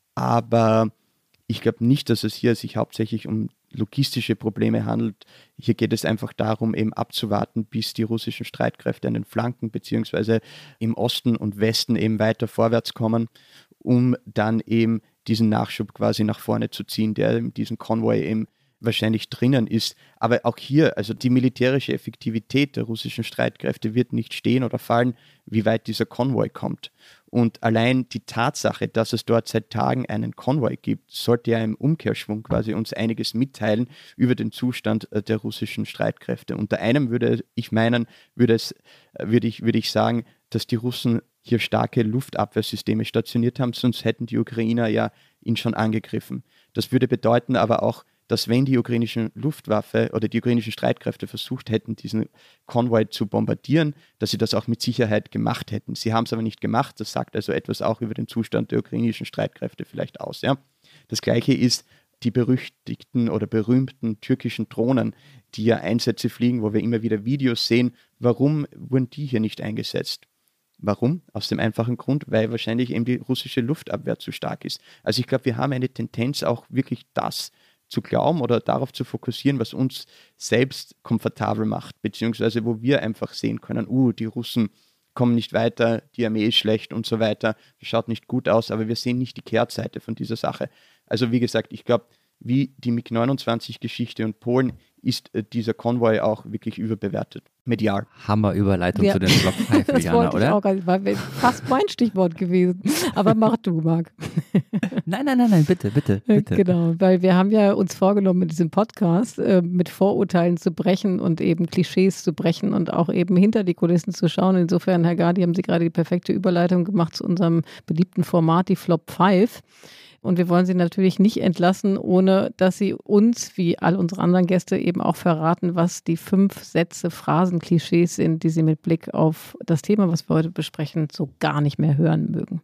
Aber ich glaube nicht, dass es hier sich hauptsächlich um logistische Probleme handelt. Hier geht es einfach darum, eben abzuwarten, bis die russischen Streitkräfte an den Flanken beziehungsweise im Osten und Westen eben weiter vorwärts kommen, um dann eben diesen Nachschub quasi nach vorne zu ziehen, der in diesem Konvoi eben wahrscheinlich drinnen ist. Aber auch hier, also die militärische Effektivität der russischen Streitkräfte wird nicht stehen oder fallen, wie weit dieser Konvoi kommt. Und allein die Tatsache, dass es dort seit Tagen einen Konvoi gibt, sollte ja im Umkehrschwung quasi uns einiges mitteilen über den Zustand der russischen Streitkräfte. Unter einem würde ich meinen, würde, es, würde, ich, würde ich sagen, dass die Russen hier starke Luftabwehrsysteme stationiert haben, sonst hätten die Ukrainer ja ihn schon angegriffen. Das würde bedeuten aber auch, dass wenn die ukrainischen Luftwaffe oder die ukrainischen Streitkräfte versucht hätten, diesen Konvoi zu bombardieren, dass sie das auch mit Sicherheit gemacht hätten. Sie haben es aber nicht gemacht. Das sagt also etwas auch über den Zustand der ukrainischen Streitkräfte vielleicht aus. Ja? Das Gleiche ist die berüchtigten oder berühmten türkischen Drohnen, die ja Einsätze fliegen, wo wir immer wieder Videos sehen. Warum wurden die hier nicht eingesetzt? Warum? Aus dem einfachen Grund, weil wahrscheinlich eben die russische Luftabwehr zu stark ist. Also ich glaube, wir haben eine Tendenz, auch wirklich das zu glauben oder darauf zu fokussieren, was uns selbst komfortabel macht, beziehungsweise wo wir einfach sehen können, uh, die Russen kommen nicht weiter, die Armee ist schlecht und so weiter, schaut nicht gut aus, aber wir sehen nicht die Kehrseite von dieser Sache. Also wie gesagt, ich glaube, wie die MiG neunundzwanzig-Geschichte und Polen ist äh, dieser Konvoi auch wirklich überbewertet. Medial. Hammer-Überleitung Ja. zu den Block fünf, Das Jana, wollte ich oder? auch gar nicht, war fast mein Stichwort gewesen. Aber mach du, Marc. Nein, nein, nein, nein, bitte, bitte, bitte. Genau, weil wir haben ja uns vorgenommen, mit diesem Podcast äh, mit Vorurteilen zu brechen und eben Klischees zu brechen und auch eben hinter die Kulissen zu schauen. Insofern, Herr Gadi, haben Sie gerade die perfekte Überleitung gemacht zu unserem beliebten Format, die Flop fünf. Und wir wollen Sie natürlich nicht entlassen, ohne dass Sie uns, wie all unsere anderen Gäste, eben auch verraten, was die fünf Sätze, Phrasen, Klischees sind, die Sie mit Blick auf das Thema, was wir heute besprechen, so gar nicht mehr hören mögen.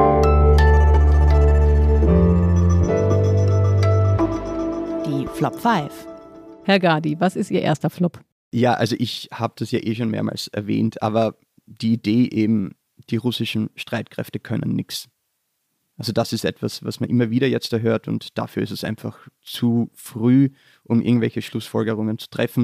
Die Flop fünf. Herr Gadi, was ist Ihr erster Flop? Ja, also ich habe das ja eh schon mehrmals erwähnt, aber die Idee eben, die russischen Streitkräfte können nichts. Also das ist etwas, was man immer wieder jetzt hört und dafür ist es einfach zu früh, um irgendwelche Schlussfolgerungen zu treffen.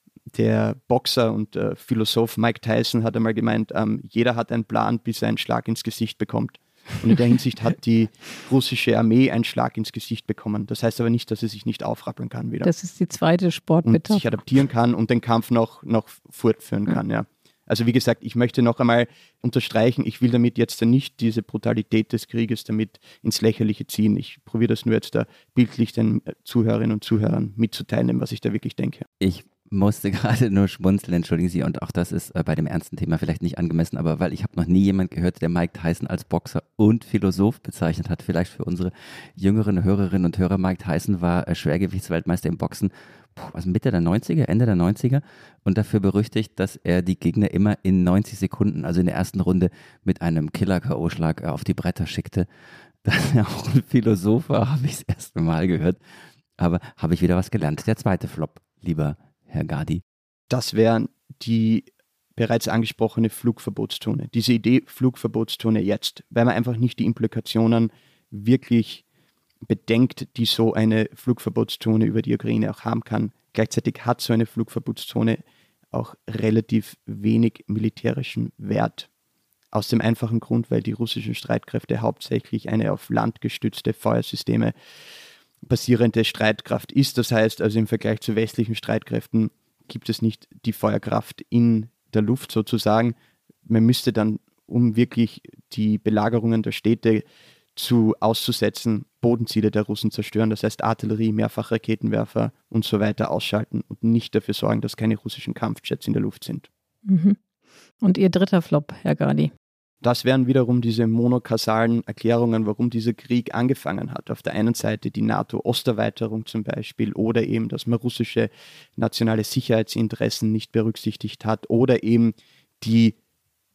Der Boxer und äh, Philosoph Mike Tyson hat einmal gemeint, ähm, jeder hat einen Plan, bis er einen Schlag ins Gesicht bekommt. Und in der Hinsicht hat die russische Armee einen Schlag ins Gesicht bekommen. Das heißt aber nicht, dass sie sich nicht aufrappeln kann wieder. Das ist die zweite Und Sportmetapher. sich adaptieren kann und den Kampf noch, noch fortführen kann, ja. Also wie gesagt, ich möchte noch einmal unterstreichen, ich will damit jetzt nicht diese Brutalität des Krieges damit ins Lächerliche ziehen. Ich probiere das nur jetzt da bildlich den Zuhörerinnen und Zuhörern mitzuteilen, was ich da wirklich denke. Ich musste gerade nur schmunzeln, entschuldigen Sie, und auch das ist äh, bei dem ernsten Thema vielleicht nicht angemessen, aber weil ich habe noch nie jemand gehört, der Mike Tyson als Boxer und Philosoph bezeichnet hat. Vielleicht für unsere jüngeren Hörerinnen und Hörer, Mike Tyson war äh, Schwergewichtsweltmeister im Boxen, puh, also Mitte der neunziger, Ende der neunziger und dafür berüchtigt, dass er die Gegner immer in neunzig Sekunden, also in der ersten Runde, mit einem Killer-K O-Schlag äh, auf die Bretter schickte. Dass er auch ein Philosoph war, habe ich das erste Mal gehört, aber habe ich wieder was gelernt. Der zweite Flop, lieber Herr Gadi. Das wären die bereits angesprochene Flugverbotszone. Diese Idee Flugverbotszone jetzt, weil man einfach nicht die Implikationen wirklich bedenkt, die so eine Flugverbotszone über die Ukraine auch haben kann. Gleichzeitig hat so eine Flugverbotszone auch relativ wenig militärischen Wert. Aus dem einfachen Grund, weil die russischen Streitkräfte hauptsächlich eine auf Land gestützte Feuersysteme basierende Streitkraft ist. Das heißt, also im Vergleich zu westlichen Streitkräften gibt es nicht die Feuerkraft in der Luft sozusagen. Man müsste dann, um wirklich die Belagerungen der Städte zu auszusetzen, Bodenziele der Russen zerstören. Das heißt Artillerie, Mehrfachraketenwerfer und so weiter ausschalten und nicht dafür sorgen, dass keine russischen Kampfjets in der Luft sind. Mhm. Und Ihr dritter Flop, Herr Gadi? Das wären wiederum diese monokausalen Erklärungen, warum dieser Krieg angefangen hat. Auf der einen Seite die NATO-Osterweiterung zum Beispiel oder eben, dass man russische nationale Sicherheitsinteressen nicht berücksichtigt hat oder eben die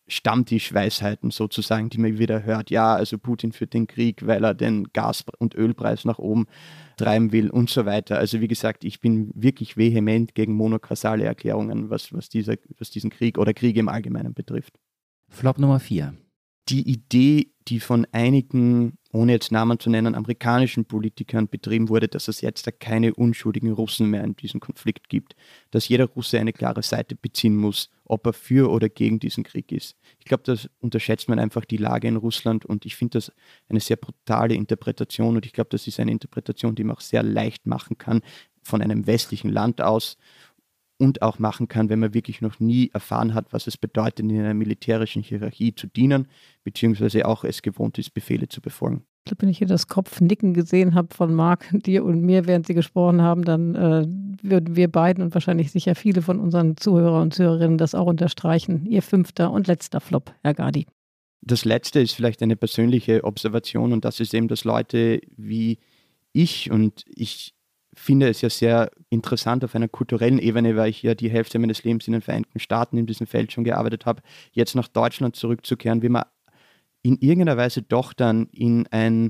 Stammtischweisheiten sozusagen, die man wieder hört. Ja, also Putin führt den Krieg, weil er den Gas- und Ölpreis nach oben treiben will und so weiter. Also wie gesagt, ich bin wirklich vehement gegen monokausale Erklärungen, was, was, dieser, was diesen Krieg oder Kriege im Allgemeinen betrifft. Flop Nummer vier. Die Idee, die von einigen, ohne jetzt Namen zu nennen, amerikanischen Politikern betrieben wurde, dass es jetzt da keine unschuldigen Russen mehr in diesem Konflikt gibt, dass jeder Russe eine klare Seite beziehen muss, ob er für oder gegen diesen Krieg ist. Ich glaube, das unterschätzt man einfach die Lage in Russland und ich finde das eine sehr brutale Interpretation und ich glaube, das ist eine Interpretation, die man auch sehr leicht machen kann von einem westlichen Land aus und auch machen kann, wenn man wirklich noch nie erfahren hat, was es bedeutet, in einer militärischen Hierarchie zu dienen, beziehungsweise auch es gewohnt ist, Befehle zu befolgen. Wenn ich hier das Kopfnicken gesehen habe von Marc, dir und mir, während Sie gesprochen haben, dann äh, würden wir beiden und wahrscheinlich sicher viele von unseren Zuhörern und Zuhörerinnen das auch unterstreichen. Ihr fünfter und letzter Flop, Herr Gadi. Das letzte ist vielleicht eine persönliche Observation und das ist eben, dass Leute wie ich und ich finde es ja sehr interessant auf einer kulturellen Ebene, weil ich ja die Hälfte meines Lebens in den Vereinigten Staaten in diesem Feld schon gearbeitet habe, jetzt nach Deutschland zurückzukehren, wie man in irgendeiner Weise doch dann in ein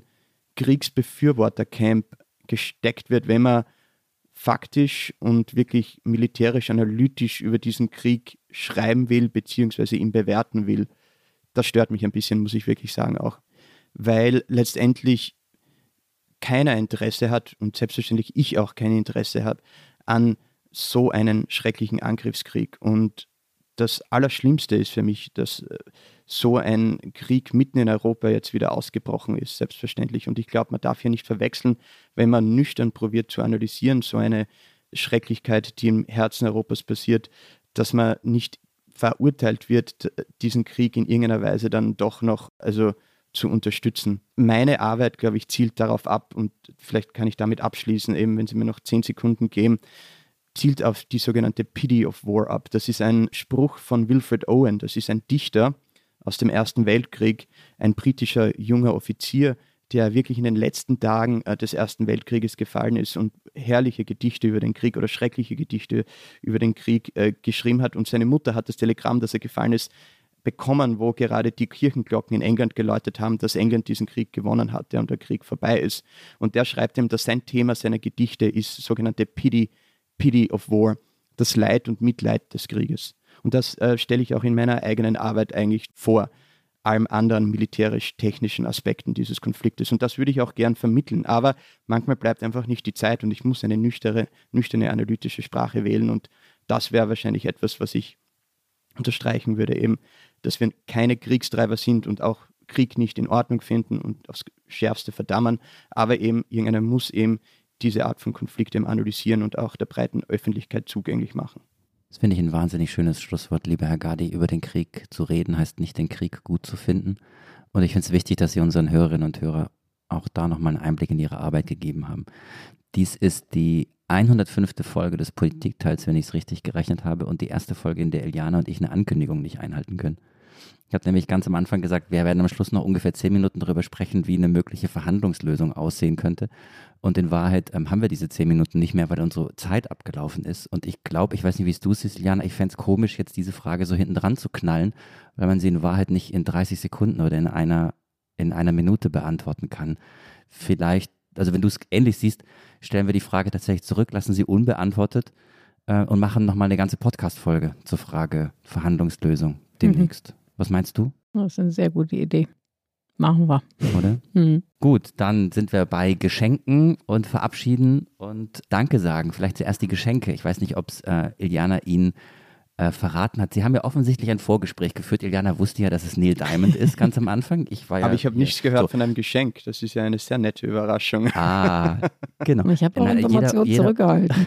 Kriegsbefürwortercamp gesteckt wird, wenn man faktisch und wirklich militärisch analytisch über diesen Krieg schreiben will, beziehungsweise ihn bewerten will. Das stört mich ein bisschen, muss ich wirklich sagen auch, weil letztendlich keiner Interesse hat und selbstverständlich ich auch kein Interesse habe an so einen schrecklichen Angriffskrieg. Und das Allerschlimmste ist für mich, dass so ein Krieg mitten in Europa jetzt wieder ausgebrochen ist, selbstverständlich. Und ich glaube, man darf hier nicht verwechseln, wenn man nüchtern probiert zu analysieren, so eine Schrecklichkeit, die im Herzen Europas passiert, dass man nicht verurteilt wird, diesen Krieg in irgendeiner Weise dann doch noch, also zu unterstützen. Meine Arbeit, glaube ich, zielt darauf ab und vielleicht kann ich damit abschließen, eben wenn Sie mir noch zehn Sekunden geben, zielt auf die sogenannte Pity of War ab. Das ist ein Spruch von Wilfred Owen, das ist ein Dichter aus dem Ersten Weltkrieg, ein britischer junger Offizier, der wirklich in den letzten Tagen äh, des Ersten Weltkrieges gefallen ist und herrliche Gedichte über den Krieg oder schreckliche Gedichte über den Krieg äh, geschrieben hat. Und seine Mutter hat das Telegramm, dass er gefallen ist, bekommen, wo gerade die Kirchenglocken in England geläutet haben, dass England diesen Krieg gewonnen hatte und der Krieg vorbei ist. Und der schreibt ihm, dass sein Thema seiner Gedichte ist sogenannte Pity, Pity of War, das Leid und Mitleid des Krieges. Und das äh, stelle ich auch in meiner eigenen Arbeit eigentlich vor, allem anderen militärisch-technischen Aspekten dieses Konfliktes. Und das würde ich auch gern vermitteln. Aber manchmal bleibt einfach nicht die Zeit und ich muss eine nüchterne, nüchterne analytische Sprache wählen. Und das wäre wahrscheinlich etwas, was ich unterstreichen würde, eben, dass wir keine Kriegstreiber sind und auch Krieg nicht in Ordnung finden und aufs Schärfste verdammen, aber eben irgendeiner muss eben diese Art von Konflikte analysieren und auch der breiten Öffentlichkeit zugänglich machen. Das finde ich ein wahnsinnig schönes Schlusswort, lieber Herr Gadi. Über den Krieg zu reden heißt nicht, den Krieg gut zu finden. Und ich finde es wichtig, dass Sie unseren Hörerinnen und Hörern auch da nochmal einen Einblick in Ihre Arbeit gegeben haben. Dies ist die hundertfünfte Folge des Politikteils, wenn ich es richtig gerechnet habe, und die erste Folge, in der Eliana und ich eine Ankündigung nicht einhalten können. Ich habe nämlich ganz am Anfang gesagt, wir werden am Schluss noch ungefähr zehn Minuten darüber sprechen, wie eine mögliche Verhandlungslösung aussehen könnte. Und in Wahrheit ähm, haben wir diese zehn Minuten nicht mehr, weil unsere Zeit abgelaufen ist. Und ich glaube, ich weiß nicht, wie es du siehst, Eliana, ich fände es komisch, jetzt diese Frage so hinten dran zu knallen, weil man sie in Wahrheit nicht in dreißig Sekunden oder in einer, in einer Minute beantworten kann. Vielleicht, also wenn du es ähnlich siehst, stellen wir die Frage tatsächlich zurück, lassen sie unbeantwortet äh, und machen nochmal eine ganze Podcast-Folge zur Frage Verhandlungslösung demnächst. Mhm. Was meinst du? Das ist eine sehr gute Idee. Machen wir. Oder? Mhm. Gut, dann sind wir bei Geschenken und verabschieden und Danke sagen. Vielleicht zuerst die Geschenke. Ich weiß nicht, ob es äh, Eliana Ihnen äh, verraten hat. Sie haben ja offensichtlich ein Vorgespräch geführt. Eliana wusste ja, dass es Neil Diamond ist, ganz am Anfang. Ich war ja, aber ich habe nichts gehört so. von einem Geschenk. Das ist ja eine sehr nette Überraschung. Ah, genau. Ich habe auch Informationen jeder, zurückgehalten.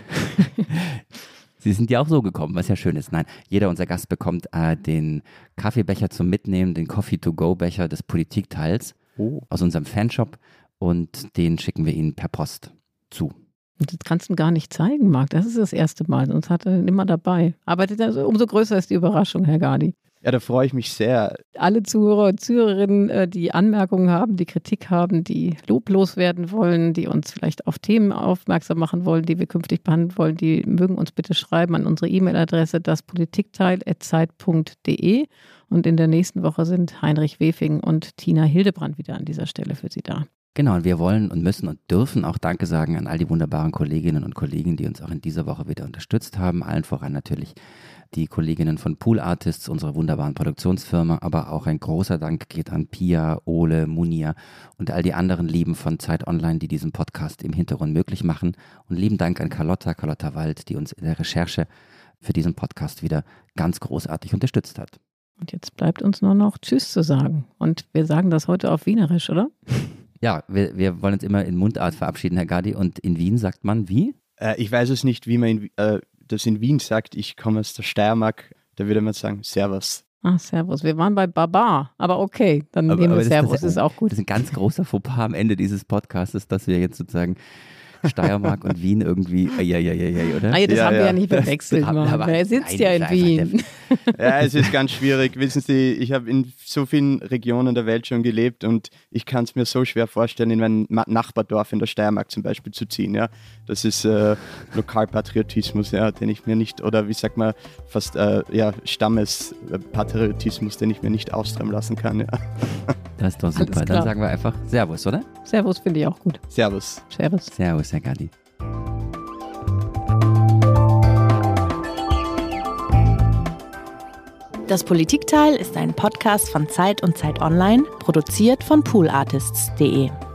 Sie sind ja auch so gekommen, was ja schön ist. Nein, jeder unser Gast bekommt äh, den Kaffeebecher zum Mitnehmen, den Coffee-to-go-Becher des Politikteils oh. aus unserem Fanshop und den schicken wir Ihnen per Post zu. Und das kannst du gar nicht zeigen, Marc. Das ist das erste Mal, sonst hat er ihn immer dabei. Aber das, umso größer ist die Überraschung, Herr Gadi. Ja, da freue ich mich sehr. Alle Zuhörer und Zuhörerinnen, die Anmerkungen haben, die Kritik haben, die loblos werden wollen, die uns vielleicht auf Themen aufmerksam machen wollen, die wir künftig behandeln wollen, die mögen uns bitte schreiben an unsere E-Mail-Adresse daspolitikteil at zeit punkt de. Und in der nächsten Woche sind Heinrich Wefing und Tina Hildebrand wieder an dieser Stelle für Sie da. Genau, und wir wollen und müssen und dürfen auch Danke sagen an all die wunderbaren Kolleginnen und Kollegen, die uns auch in dieser Woche wieder unterstützt haben. Allen voran natürlich die Kolleginnen von Pool Artists, unserer wunderbaren Produktionsfirma, aber auch ein großer Dank geht an Pia, Ole, Munir und all die anderen Lieben von Zeit Online, die diesen Podcast im Hintergrund möglich machen. Und lieben Dank an Carlotta, Carlotta Wald, die uns in der Recherche für diesen Podcast wieder ganz großartig unterstützt hat. Und jetzt bleibt uns nur noch Tschüss zu sagen. Und wir sagen das heute auf Wienerisch, oder? Ja, wir, wir wollen uns immer in Mundart verabschieden, Herr Gadi. Und in Wien sagt man wie? Äh, ich weiß es nicht, wie man in, äh, das in Wien sagt. Ich komme aus der Steiermark. Da würde man sagen Servus. Ah, Servus. Wir waren bei Baba. Aber okay, dann aber, nehmen wir Servus. Das, das ist auch gut. Das ist ein ganz großer Fauxpas am Ende dieses Podcasts, dass wir jetzt sozusagen Steiermark und Wien irgendwie, ja, ja, ja, ja, oder? Ah, ja, das ja, haben ja. wir ja nicht verwechselt. Er sitzt nein, ja in Wien. Ja, es ist ganz schwierig. Wissen Sie, ich habe in so vielen Regionen der Welt schon gelebt und ich kann es mir so schwer vorstellen, in mein Nachbardorf in der Steiermark zum Beispiel zu ziehen. Ja? Das ist äh, Lokalpatriotismus, ja, den ich mir nicht, oder wie sagt man, fast äh, ja, Stammespatriotismus, den ich mir nicht austreiben lassen kann. Ja. Das ist doch super. Dann sagen wir einfach Servus, oder? Servus finde ich auch gut. Servus. Servus. Servus, Herr Gadi. Das Politikteil ist ein Podcast von Zeit und Zeit Online, produziert von pool artists punkt de.